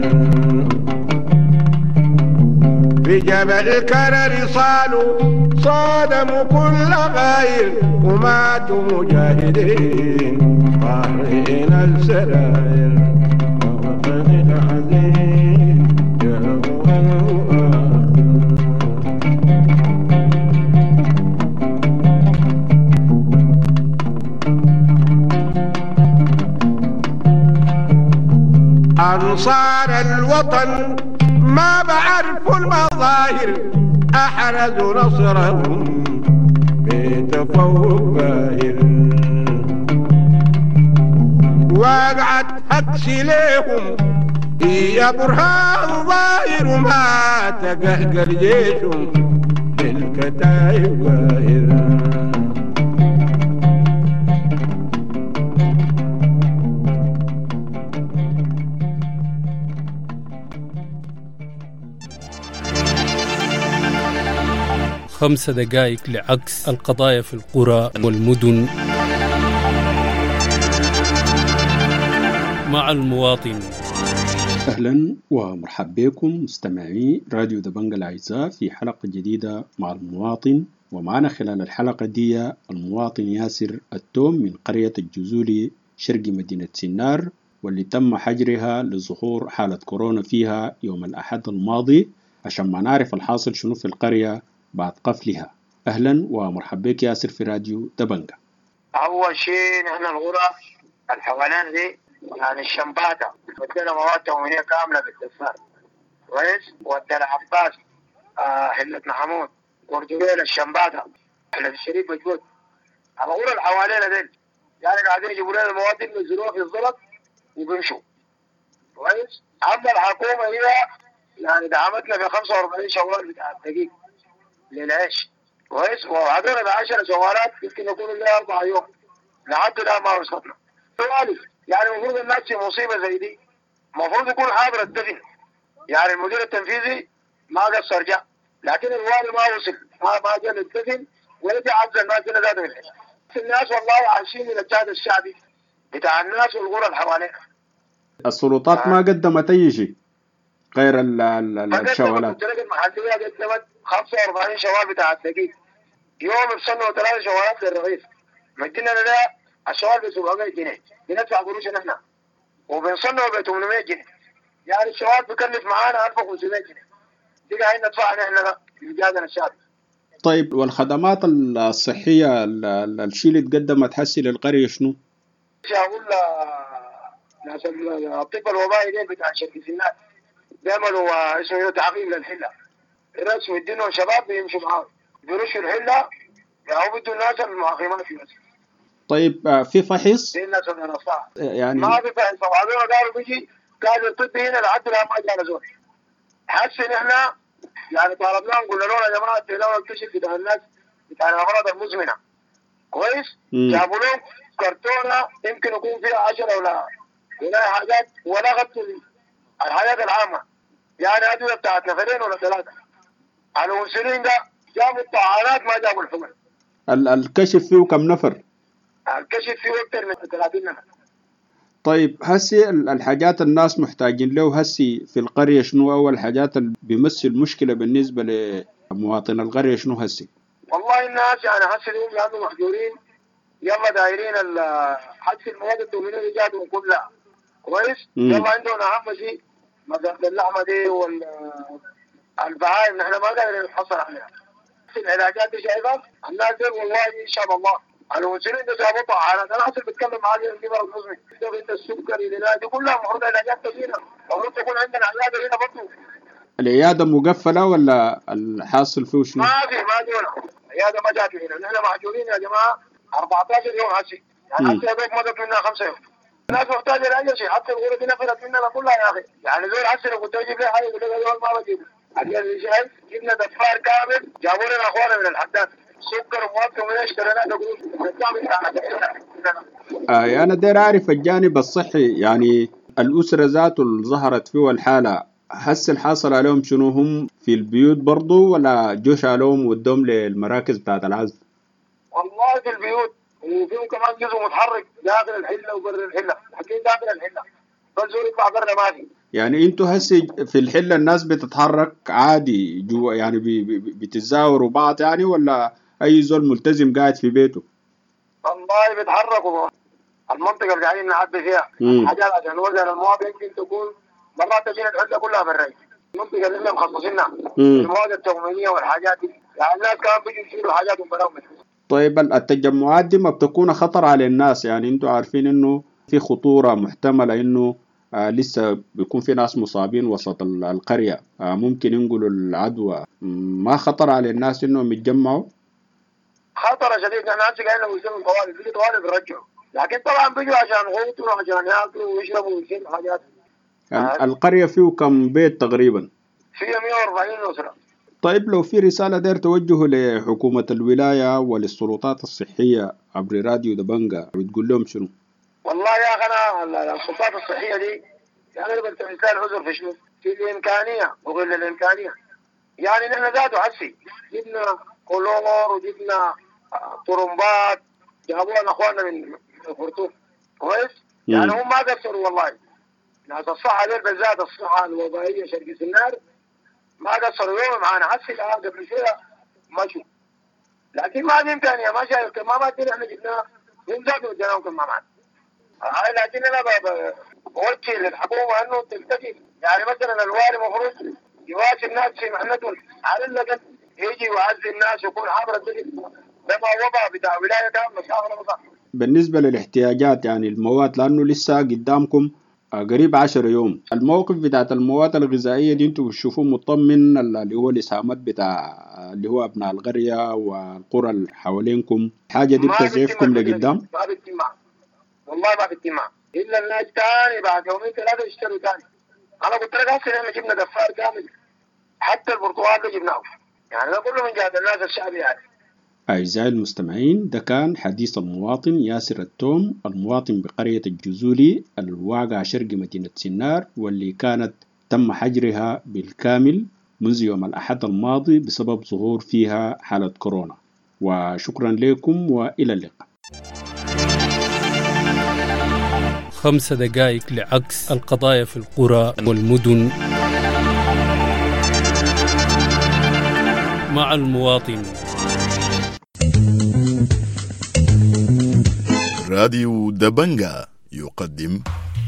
في جبل كرر صالوا صادموا كل غاير وماتوا مجاهدين طاهرين السراير يا وطني العزيز يا أول وآخر. أنصار الوطن ما بعرفوا المظاهر أحرزوا نصرهم بتفوق باهر. وقعت أكسي ليهم يا برهان ظاهر ما تقهقر جيشهم بالكتايب باهر. خمس دقائق لعكس القضايا في القرى والمدن مع المواطن. أهلا ومرحب بكم مستمعي راديو دبنجة الأعزاء في حلقة جديدة مع المواطن. ومعنا خلال الحلقة دي المواطن ياسر التوم من قرية الجزولي شرق مدينة سنار، واللي تم حجرها لظهور حالة كورونا فيها يوم الأحد الماضي، عشان ما نعرف الحاصل شنو في القرية بعد قفلها. أهلا ومرحب بك ياسر في راديو دبنجة. أول شيء نحن الغرف الحوالين دي يعني الشمباتة بدنا مواد تموينية كاملة بالدفار كويس. ودنا عباس آه حلة محمود ورجويل الشمباتة حلة الشريف مجبود. الغرف الحوالين دي يعني قاعدين يجيبوا لنا المواد اللي ينزلوها في الزلط وبيمشوا كويس. أما الحكومة هي يعني دعمتنا في خمسة وأربعين شوال بتاع الدقيقة للعيش كويس. وعدونا بعشرة شوالات يمكن يكونوا لها أربع يوم لحد الآن ما وصلنا. سؤالي يعني المفروض الناس في مصيبة زي دي المفروض يكون حاضر الدفن. يعني المدير التنفيذي ما قصر جاء، لكن الوالي ما وصل ما ما جاء للدفن ولا جاء عز الناس هنا ذاته الحين. الناس والله عايشين من الجهد الشعبي بتاع الناس والقرى اللي حوالينا. السلطات آه. ما قدمت أي شيء غير ال ال الشوالات. المحلية قدمت خمسة وأربعين شوال بتاع الدقيق يوم بصنوا ثلاث شوالات للرغيف. مدينا لنا الشوال ب سبعمية جنيه بندفع قروش نحن وبنصنوا ب ثمانمية جنيه. يعني الشوال بكلف معانا ألف وخمسمية جنيه دي قاعدين ندفعها نحن لجهازنا الشعبي. طيب والخدمات الصحية الشيء اللي تقدمت حسي للقرية شنو؟ أقول ناس الطب الوبائي دي بتاع شركة الناس بيعملوا اسمه تعقيم للحلة الرسم يدينوا شباب بيمشوا معاهم بيرشوا الحلة أو بدوا الناس المعقمات في مصر. طيب في فحص؟ دي الناس اللي نصاح يعني ما في فحص. وبعدين قالوا بيجي قال الطب هنا لحد الآن ما جانا زول. حسن احنا يعني طالبناهم قلنا لهم يا جماعة تلاقوا الكشف بتاع الناس بتاع الأمراض المزمنة كويس. جابوا لهم كرتونة يمكن يكون فيها عشرة ولا ولا حاجات ولا غطوا الحاجات العامة يعني أدوية بتاعت نفرين ولا ثلاثة. على المرسلين ده جابوا الطعانات ما جابوا الحمل. الكشف فيه كم نفر؟ الكشف فيه أكثر من ثلاثين نفر. طيب هسي الحاجات الناس محتاجين له هسي في القرية شنو أول حاجات اللي بيمثل مشكلة بالنسبة لمواطن القرية شنو هسي؟ والله الناس يعني هسه اليوم لانه محجورين يلا دايرين حسي المواد الدومينيه اللي جاتهم كلها كويس. يلا عندنا اهم شيء مثلا اللحمه دي والبهايم نحن ما قادرين نحصل عليها. العلاجات دي شايفها الناس دي والله ان شاء الله المسلمين ده جابوا طعانات. انا اصلا بتكلم معاك في مرض مزمن انت السكري دي كلها المفروض علاجات تجينا المفروض تكون عندنا عياده هنا برضه. العياده مقفله ولا الحاصل فيه شنو؟ ما في ما دون عياده ما جات هنا. نحن محجورين يا جماعه أربعتاشر يوم هسي يعني هسي يا دوب مضت منها خمسة يوم. الناس محتاجه لاي شيء حتى الغرفه دي نفرت مننا كلها يا اخي. يعني زول هسي لو كنت اجيب لي حاجه يقول لك زول ما بجيبه. اللي شايف جبنا دفار كامل جابوا لنا اخوانا من الحداد سكر ومواد ومن اشترينا نقول آه انا داير اعرف الجانب الصحي يعني الاسره ذاته اللي ظهرت فيه الحاله هسه الحاصل عليهم شنو هم في البيوت برضو ولا جوش عليهم ودهم للمراكز بتاعت العزل؟ والله في البيوت وفيهم كمان جزء متحرك داخل الحله وبر الحله حكين داخل الحله بس زول يطلع برا ما في. يعني انتوا هسه في الحله الناس بتتحرك عادي جوا يعني بي بي بتتزاوروا بعض يعني ولا اي زول ملتزم قاعد في بيته؟ والله بيتحركوا المنطقه اللي قاعدين نعبي فيها حاجات عشان وزن المواد يمكن تكون مرات تجينا الحله كلها برا المنطقه اللي احنا مخصصينها المواد التموينيه والحاجات دي يعني الناس كانوا بيجوا يشيلوا حاجاتهم براهم. طيب التجمعات دي ما بتكون خطر على الناس يعني انتوا عارفين انه في خطوره محتمله انه آه لسه بيكون في ناس مصابين وسط القريه آه ممكن ينقلوا العدوى ما خطر على الناس انهم يتجمعوا؟ خطر شديد. نحن هسه قاعدين نوزن طوالي بيجي طوالي بيرجعوا لكن طبعا بيجوا عشان غوطوا وعشان ياكلوا ويشربوا ويشيلوا حاجات. آه. القريه فيه كم بيت تقريبا؟ فيها مئة وأربعين اسره. طيب لو في رسالة داير توجهه لحكومة الولاية وللسلطات الصحية عبر راديو دبنجا بتقول لهم شنو؟ والله يا أخي أنا السلطات الصحية دي يعني بنتمثل عذر في شنو؟ في الإمكانية وغير الإمكانية. يعني نحن ذاته حسي جبنا كلور وجبنا طرمبات جابوها أخواننا من الخرطوم كويس؟ يعني هم ما قصروا والله. ناس الصحة دي بالذات الصحة الوبائية شرق سنار ما قصروا يوم معانا حسي الآن قبل شوية مشوا لكن ما في إمكانية ما شايف كمامات دي نحن جبناها من ذاته وديناهم كمامات. هاي لكن أنا بوجه للحكومة إنه تلتزم يعني مثلا الوالي مفروض يواجه الناس في محنتهم على الأقل يجي يعزي الناس ويكون حاضر الدنيا لما وضع بتاع ولاية كاملة شاغلة مصر. بالنسبة للاحتياجات يعني المواد لأنه لسه قدامكم قريب عشر يوم الموقف بتاعت المواد الغذائية دي انتوا بتشوفوه مطمن اللي هو الإسهامات بتاع اللي هو أبناء القرية والقرى اللي حوالينكم حاجة دي بتزعفكم لقدام؟ ما بتجمع والله ما بتجمع إلا الناس تاني بعد يومين ثلاثة يشتروا تاني. أنا قلت لك هسه احنا جبنا دفار كامل حتى البرتقال ده جبناه يعني ده كله من جهة الناس الشعبي يعني. أعزائي المستمعين ده كان حديث المواطن ياسر التوم المواطن بقرية الجزولي الواقع شرق مدينة سنار واللي كانت تم حجرها بالكامل منذ يوم الأحد الماضي بسبب ظهور فيها حالة كورونا. وشكرا لكم وإلى اللقاء. خمس دقائق لعكس القضايا في القرى والمدن مع المواطن. راديو دبنجا يقدم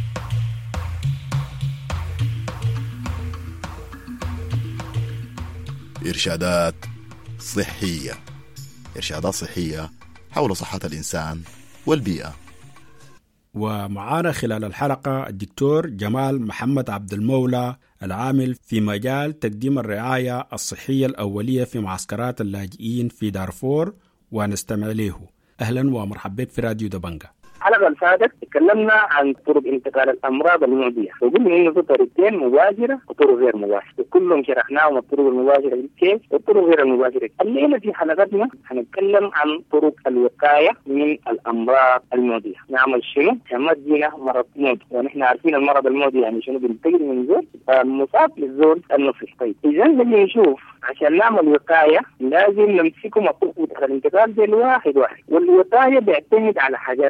إرشادات صحية إرشادات صحية حول صحة الإنسان والبيئة. ومعانا خلال الحلقة الدكتور جمال محمد عبد المولى العامل في مجال تقديم الرعاية الصحية الأولية في معسكرات اللاجئين في دارفور ونستمع له. أهلا ومرحبا في راديو دبنجا. الحلقة اللي فاتت تكلمنا عن طرق انتقال الأمراض المعدية وقلنا إنه في طريقتين مباشرة وطرق غير مباشرة وكلهم شرحناهم الطرق المباشرة كيف والطرق غير المباشرة. الليلة في حلقتنا هنتكلم عن طرق الوقاية من الأمراض المعدية. نعمل شنو؟ كما تجينا مرض معدي ونحن عارفين المرض المعدي يعني شنو بينتقل من زول مصاب للزول النصفي. طيب إذا نجي نشوف عشان نعمل وقاية لازم نمسكهم الطرق بتاع الانتقال دي الواحد واحد والوقاية بيعتمد على حاجات أساسية.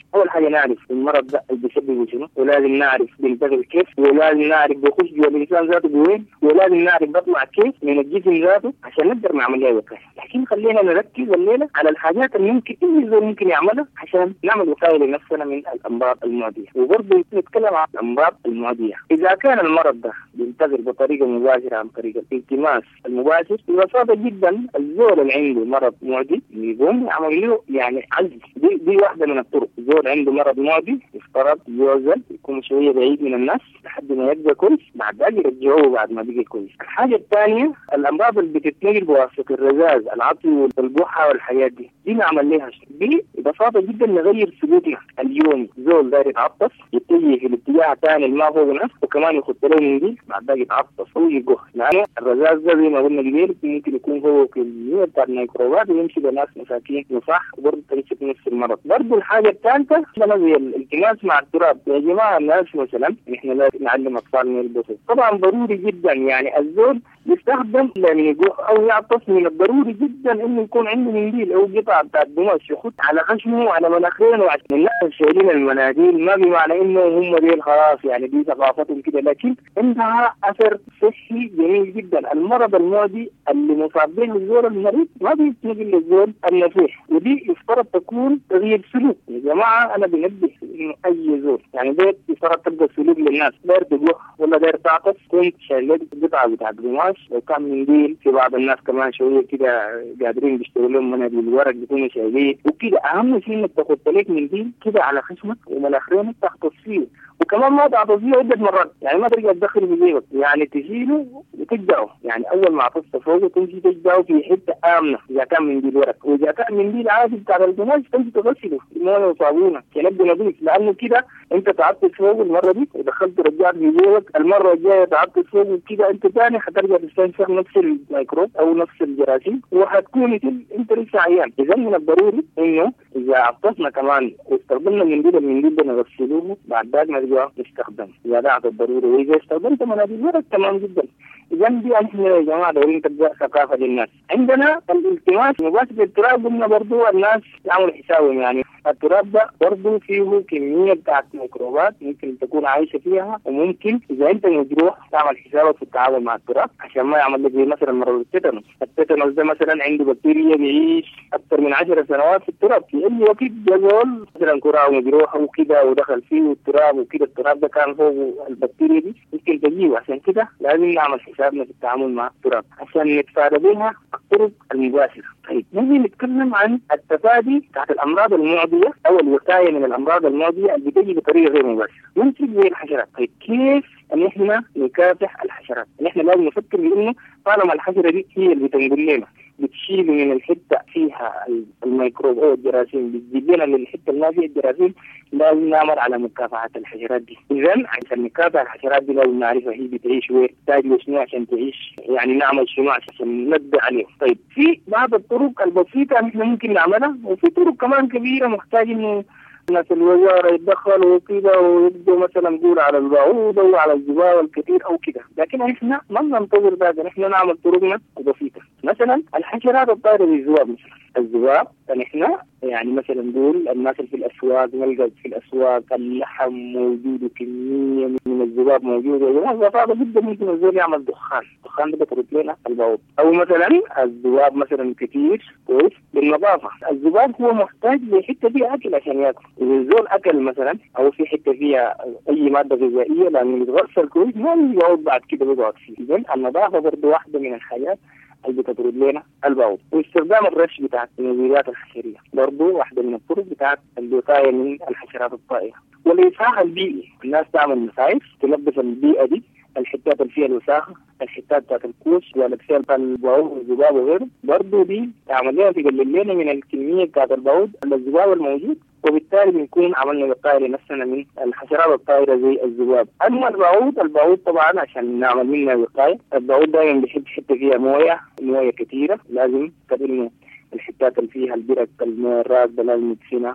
اول حاجه نعرف المرض ده اللي بيسببه شنو، ولازم نعرف بينتقل كيف، ولازم نعرف بيخش جوا الانسان ذاته بوين، ولازم نعرف بيطلع كيف من الجسم ذاته عشان نقدر نعمل له وقايه. لكن خلينا نركز الليله على الحاجات اللي ممكن اي زول ممكن يعملها عشان نعمل وقايه لنفسنا من الامراض المعديه. وبرضه نتكلم عن الامراض المعديه. اذا كان المرض ده بينتقل بطريقه مباشره عن طريق الالتماس المباشر، ببساطه جدا الزول اللي عنده مرض معدي يقوم يعمل له يعني عزل. دي, دي واحده من الطرق. الزول عنده مرض معدي يفترض يعزل، يكون شويه بعيد من الناس لحد ما يبقى كويس، بعد ذلك يرجعوه بعد ما بقى كويس. الحاجه الثانيه الامراض اللي بتتنقل بواسطه الرذاذ، العطل والبحه والحاجات دي، دي نعمل لها شيء. دي ببساطه جدا نغير سلوكنا اليومي. زول داير يتعطس يتجه في الاتجاه الثاني اللي ما فوق نفسه، وكمان يخط له من دي بعد ذلك يتعطس ويجوه، لانه الرذاذ ده زي ما قلنا قبل ممكن يكون هو كميه بتاع الميكروبات ويمشي لناس مساكين وصح، وبرضه تمسك نفس المرض. برضه الحاجه الثالثه زي الالتماس مع التراب. يا جماعه الناس مثلا احنا لازم نعلم اطفالنا يلبسوا، طبعا ضروري جدا يعني الزول يستخدم لما يجوح او يعطس من الضروري جدا انه يكون عنده منديل او قطعه بتاع قماش يخط على خشمه وعلى مناخيره. عشان الناس شايلين المناديل ما بمعنى انه هم ديل خلاص يعني دي ثقافتهم كده، لكن عندها اثر صحي جميل جدا. المرض المعدي اللي مصاب به الزول المريض ما بيتنقل للزول النزيح، ودي يفترض تكون تغيير سلوك. يا جماعه انا بنبه انه اي زول يعني ده يفترض تبقى سلوك للناس، داير تجوح ولا داير تعطس كنت شايل قطعه بتاع قماش، لو كان منديل في بعض الناس كمان شويه كده قادرين بيشتروا لهم مناديل الورق بيكونوا شايلين وكده. اهم شيء انك تاخد لك منديل كده على خشمك ومناخيرك تغطس فيه، وكمان ما تعطس فيه عده مرات، يعني ما ترجع تدخله في جيبك، يعني تشيله وتجدعه. يعني اول ما عطست فوقه تمشي تجدعه في حته امنه اذا كان منديل ورق، واذا كان منديل عادي بتاع القماش تمشي تغسله بمويه وصابونه عشان يبقى نظيف، لانه كده انت تعطس فوقه المره دي ودخلت رجعت في جيبك، المره الجايه تعطس فوقه كده انت ثاني حترجع تستنشق نفس الميكروب او نفس الجراثيم وحتكون انت لسه عيان. اذا من الضروري انه اذا عطسنا كمان واستخدمنا منديل المنديل ده نغسلوه بعد ذلك نرجع نستخدمه اذا دعت الضروري، واذا استخدمت مناديل ورق تمام جدا. اذا دي احنا يا جماعه دايرين تبدا ثقافه للناس. عندنا الالتماس مباشر التراب، قلنا برضو الناس يعملوا حسابهم، يعني التراب ده برضو فيه كميه بتاعت ميكروبات ممكن تكون عايشه فيها، وممكن اذا انت مجروح تعمل حسابك في التعامل مع التراب عشان ما يعمل لك زي مثلا مرض التيتانوس. التيتانوس ده مثلا عنده بكتيريا بيعيش اكثر من عشر سنوات في التراب، في اي وقت جزول مثلا كرة مجروحه وكده ودخل فيه التراب وكده، التراب ده كان فوق البكتيريا دي ممكن تجيه. عشان كده لازم نعمل حسابنا في التعامل مع التراب عشان نتفادى بها الطرق المباشره. طيب نجي نتكلم عن التفادي تحت الامراض المعديه او الوقايه من الامراض المعديه اللي بتجي بطريقه غير مباشره، ممكن زي الحشرات. طيب كيف ان احنا نكافح الحشرات؟ ان احنا لازم نفكر بانه طالما الحشره دي هي اللي بتنقل لنا بتشيل من الحته فيها الميكروب او الجراثيم بتجيب لنا للحته اللي ما فيها الجراثيم، لازم نعمل على مكافحه الحشرات دي. اذا عشان نكافح الحشرات دي لازم نعرفها هي بتعيش وين، تحتاج شنو عشان تعيش، يعني نعمل شنو عشان نبدا عليه. طيب في بعض الطرق البسيطه احنا ممكن نعملها، وفي طرق كمان كبيره محتاج انه الناس الوزارة يتدخلوا وكده ويبدوا مثلا نقول على البعوضة وعلى الذباب الكثير أو كده، لكن إحنا ما ننتظر ذلك، إحنا نعمل طرقنا بسيطة. مثلا الحشرات الطائرة زي الذباب، مثلا الذباب إحنا يعني مثلا نقول الناس اللي في الأسواق نلقى في الأسواق اللحم موجود وكمية من الذباب موجودة، وهذا جدا ممكن الزول يعمل دخان، الدخان ده بيطرد لنا البعوض. أو مثلا الذباب مثلا كثير كويس بالنظافة، الذباب هو محتاج لحتة فيها أكل عشان يأكل. إذا الزول أكل مثلا أو في حتة فيها أي مادة غذائية لأنه يتغسل كويس ما يقعد بعد كده بيقعد فيه. إذن النظافة برضه واحدة من الحاجات اللي بتطرد لنا البعوض. واستخدام الرش بتاعت المبيدات الحشرية برضه واحدة من الطرق بتاعت الوقاية من الحشرات الطائرة. والإصلاح البيئي، الناس تعمل مساعف تنظف البيئة دي، الحتات اللي فيها الوساخة، الحتات بتاعت الكوش والأكسير بتاع البعوض والذباب وغيره، برضه دي تعمل لنا تقلل لنا من الكمية بتاعت البعوض الذباب الموجود، وبالتالي بنكون عملنا وقاية لنفسنا من الحشرات الطائرة زي الذباب. أما البعوض، البعوض طبعا عشان نعمل منها وقاية، البعوض دائما بيحب حتة فيها موية، موية كثيرة، لازم تبنوا الحتات اللي فيها البرك الموية الراكدة لازم ندفنها.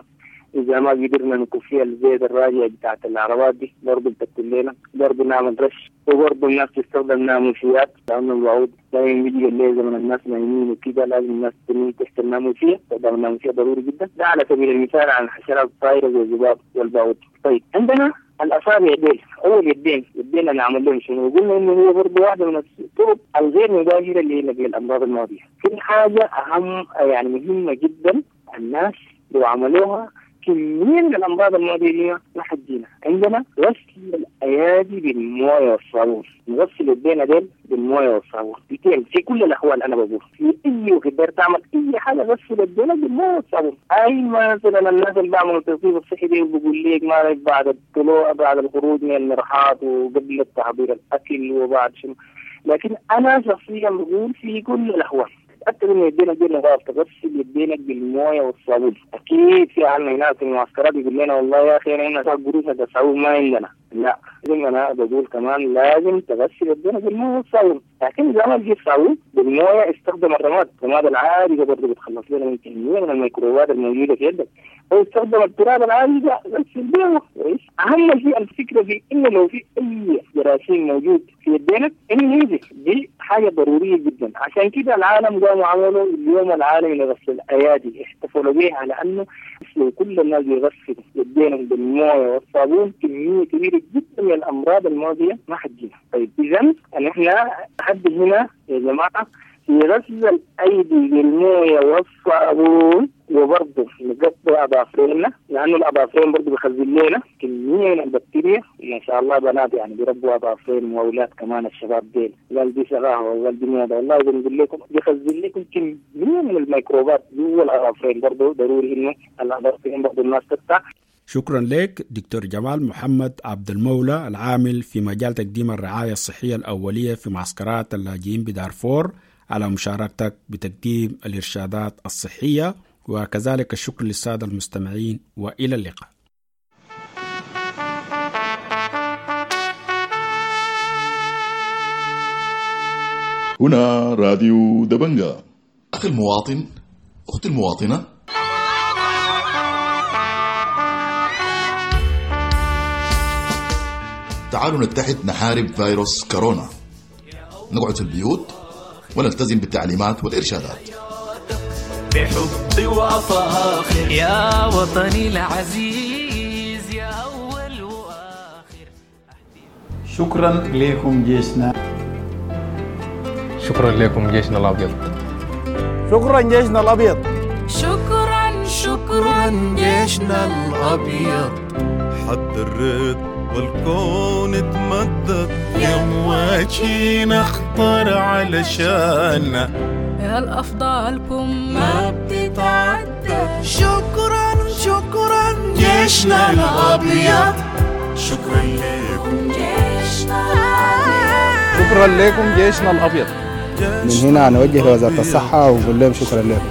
إذا ما قدرنا نكفي الزيت الراجع بتاعت العربات دي برضه بتقتل لنا، برضه نعمل رش، وبرضه الناس تستخدم ناموسيات لأنه الوعود دائما بيجي الليل زمن الناس نايمين وكده لازم الناس تنام تحت الناموسية، استخدام الناموسية ضروري جدا. ده على سبيل المثال عن الحشرات الطائرة زي الذباب والباعوض. طيب عندنا الأصابع ديل أول يدين يدينا نعمل لهم شنو؟ قلنا إنه هي برضه واحدة من الطرق الغير مباشرة اللي هي نقل الأمراض الماضية. في حاجة أهم يعني مهمة جدا الناس لو عملوها كمية من الأمراض الماضية دي ما حدينا. عندنا غسل الأيادي بالموية والصابون، نغسل يدينا ديل بالموية والصابون بيتين في كل الأحوال. أنا بقول في أي وقدر تعمل أي حاجة غسل يدينا بالموية والصابون. أي مثلا الناس اللي بعملوا التوظيف الصحي دي بقول ليك ما بعد الطلوع بعد الخروج من المرحاض وقبل التحضير الأكل وبعد شنو، لكن أنا شخصيا بقول في كل الأحوال تأكد إن يدينا دي نظافة، تغسل يدينك بالموية والصابون. أكيد في عنا هناك في المعسكرات يقول لنا والله يا أخي أنا صار قروشة الصابون ما عندنا، لا لازم أنا بقول كمان لازم تغسل يدينا بالموية والصابون. لكن إذا ما تجيب صابون بالموية استخدم الرماد، الرماد العادي ده برضه بتخلص لنا من كمية من الميكروبات الموجودة في يدك، أو استخدم التراب العادي ده غسل بيه. أهم شيء الفكرة في إنه لو في أي جراثيم موجود في يدينك إنه ينزف، دي حاجة ضرورية جدا. عشان كده العالم قاموا عملوا اليوم العالمي لغسل الأيادي، احتفلوا بها لأنه لو كل الناس يغسلوا يدينهم بالموية والصابون كمية كبيرة جدا من الأمراض الماضية ما حتجينا. طيب إذا نحن لحد هنا يا جماعة يغسل الأيدي بالموية والصابون، وبرضه نقطع أظافرنا لأنه الأظافرين برضه بيخزن لنا كمية من البكتيريا. ما شاء الله بنات يعني بيربوا أظافرين وأولاد كمان الشباب ديل والدي شغاها والدي ميادة، والله بنقول لكم بيخزن لكم كمية من الميكروبات جوا الأظافرين. برضه ضروري إنه الأظافرين برضه الناس تقطع. شكرا لك دكتور جمال محمد عبد المولى العامل في مجال تقديم الرعاية الصحية الأولية في معسكرات اللاجئين بدارفور على مشاركتك بتقديم الإرشادات الصحية، وكذلك الشكر للسادة المستمعين وإلى اللقاء. هنا راديو دبنجا. أخي المواطن، أختي المواطنة، تعالوا نتحد نحارب فيروس كورونا. نقعد في البيوت ونلتزم بالتعليمات والإرشادات بحب وفاخر يا وطني العزيز يا أول وآخر. شكرا لكم جيشنا، شكرا لكم جيشنا الأبيض، شكرا جيشنا الأبيض، شكرا شكرا جيشنا الأبيض. حد الرد والكون اتمدد يا مواجهين اخطر علشاننا، يا الأفضالكم ما بتتعدى. شكرا شكرا جيشنا الأبيض، شكرا لكم جيشنا الأبيض، شكرا لكم جيشنا الأبيض. من هنا نوجه لوزارة الصحة ونقول لهم شكرا لكم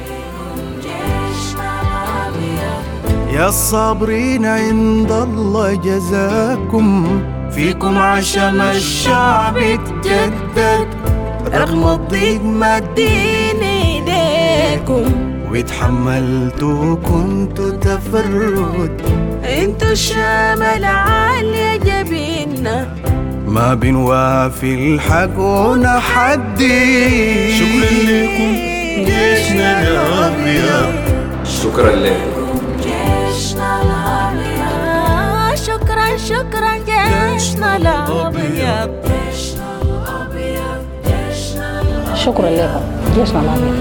يا الصابرين عند الله جزاكم، فيكم عشم الشعب تجدد، رغم الضيق مدين ايديكم، واتحملتوا كنتوا تفرد، انتوا الشام العالية جبيننا، ما بنوافي الحق ونحدي. شكرا لكم جيشنا الأبيض، شكرا لكم جيشنا الأبيض، شكرا شكرا جيشنا الأبيض، جيشنا الأبيض، جيشنا الأبيض، شكرا لكم جيشنا الأبيض،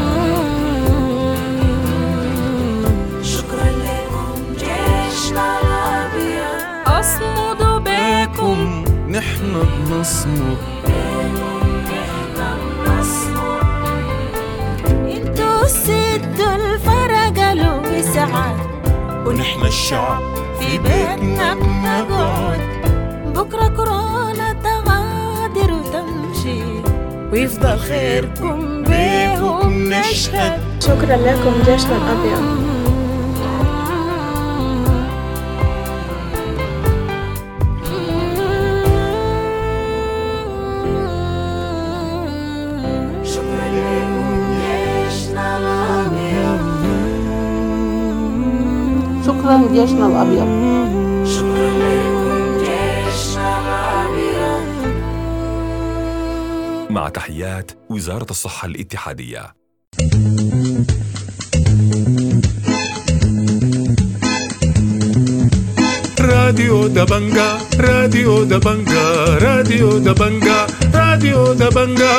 شكرا لكم جيشنا الأبيض. أصمدوا بكم نحن بنصمد، انتوا السدوا الفرق الوسعة، ونحن الشعب في بيتنا بنقعد. بكرة كورونا تغادر وتمشي، ويفضل خيركم بيهم نشهد. شكرا لكم جيشنا الأبيض. شكرا شكرا جيشنا الأبيض. شكرا لكم جيشنا الأبيض. مع تحيات وزارة الصحة الاتحادية. راديو دبنجا راديو دبنجا راديو دبنجا راديو دبنجا.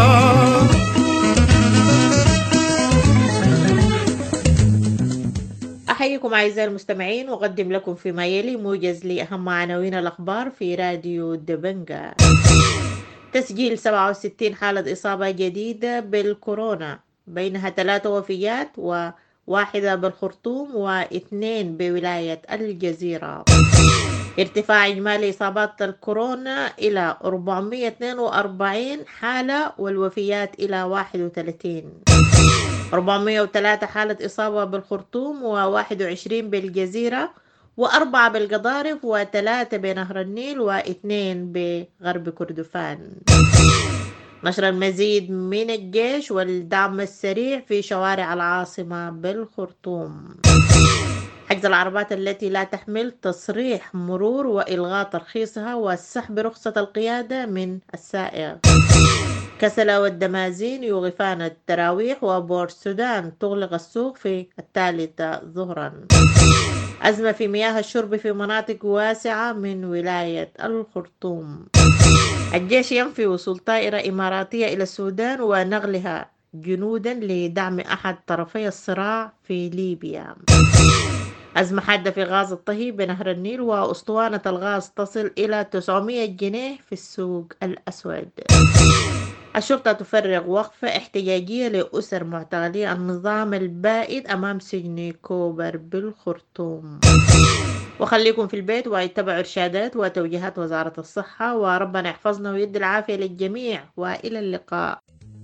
أحييكم أعزائي المستمعين وأقدم لكم فيما يلي موجز لأهم عناوين الأخبار في راديو دبنجا. تسجيل سبعة وستين حالة إصابة جديدة بالكورونا، بينها ثلاثة وفيات وواحدة بالخرطوم واثنين بولاية الجزيرة. ارتفاع إجمالي إصابات الكورونا إلى أربعمائة واثنين وأربعين حالة والوفيات إلى واحد وثلاثين. أربعمائة وثلاثة حالة إصابة بالخرطوم وواحد وعشرين بالجزيرة وأربعة بالقضارف وثلاثة بنهر النيل واثنين بغرب كردفان. نشر المزيد من الجيش والدعم السريع في شوارع العاصمة بالخرطوم. حجز العربات التي لا تحمل تصريح مرور وإلغاء ترخيصها وسحب رخصة القيادة من السائق. كسلا والدمازين يوقفان التراويح وبور السودان تغلق السوق في الثالثة ظهرا. أزمة في مياه الشرب في مناطق واسعة من ولاية الخرطوم. الجيش ينفي وصول طائرة إماراتية إلى السودان ونقلها جنودا لدعم أحد طرفي الصراع في ليبيا. أزمة حادة في غاز الطهي بنهر النيل وأسطوانة الغاز تصل إلى تسعمائة جنيه في السوق الأسود. الشرطة تفرغ وقفة احتجاجية لأسر معتقلي النظام البائد أمام سجن كوبر بالخرطوم. وخليكم في البيت واتبعوا إرشادات وتوجيهات وزارة الصحة، وربنا يحفظنا ويدي العافية للجميع، وإلى اللقاء.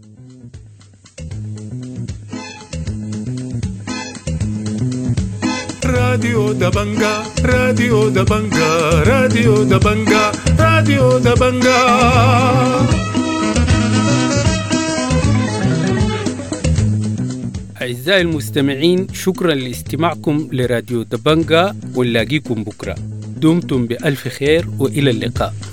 راديو دبنجا راديو دبنجا راديو دبنجا راديو دبنجا. أعزائي المستمعين، شكرا لاستماعكم لراديو دبنجا، ونلاقيكم بكرة. دمتم بألف خير وإلى اللقاء.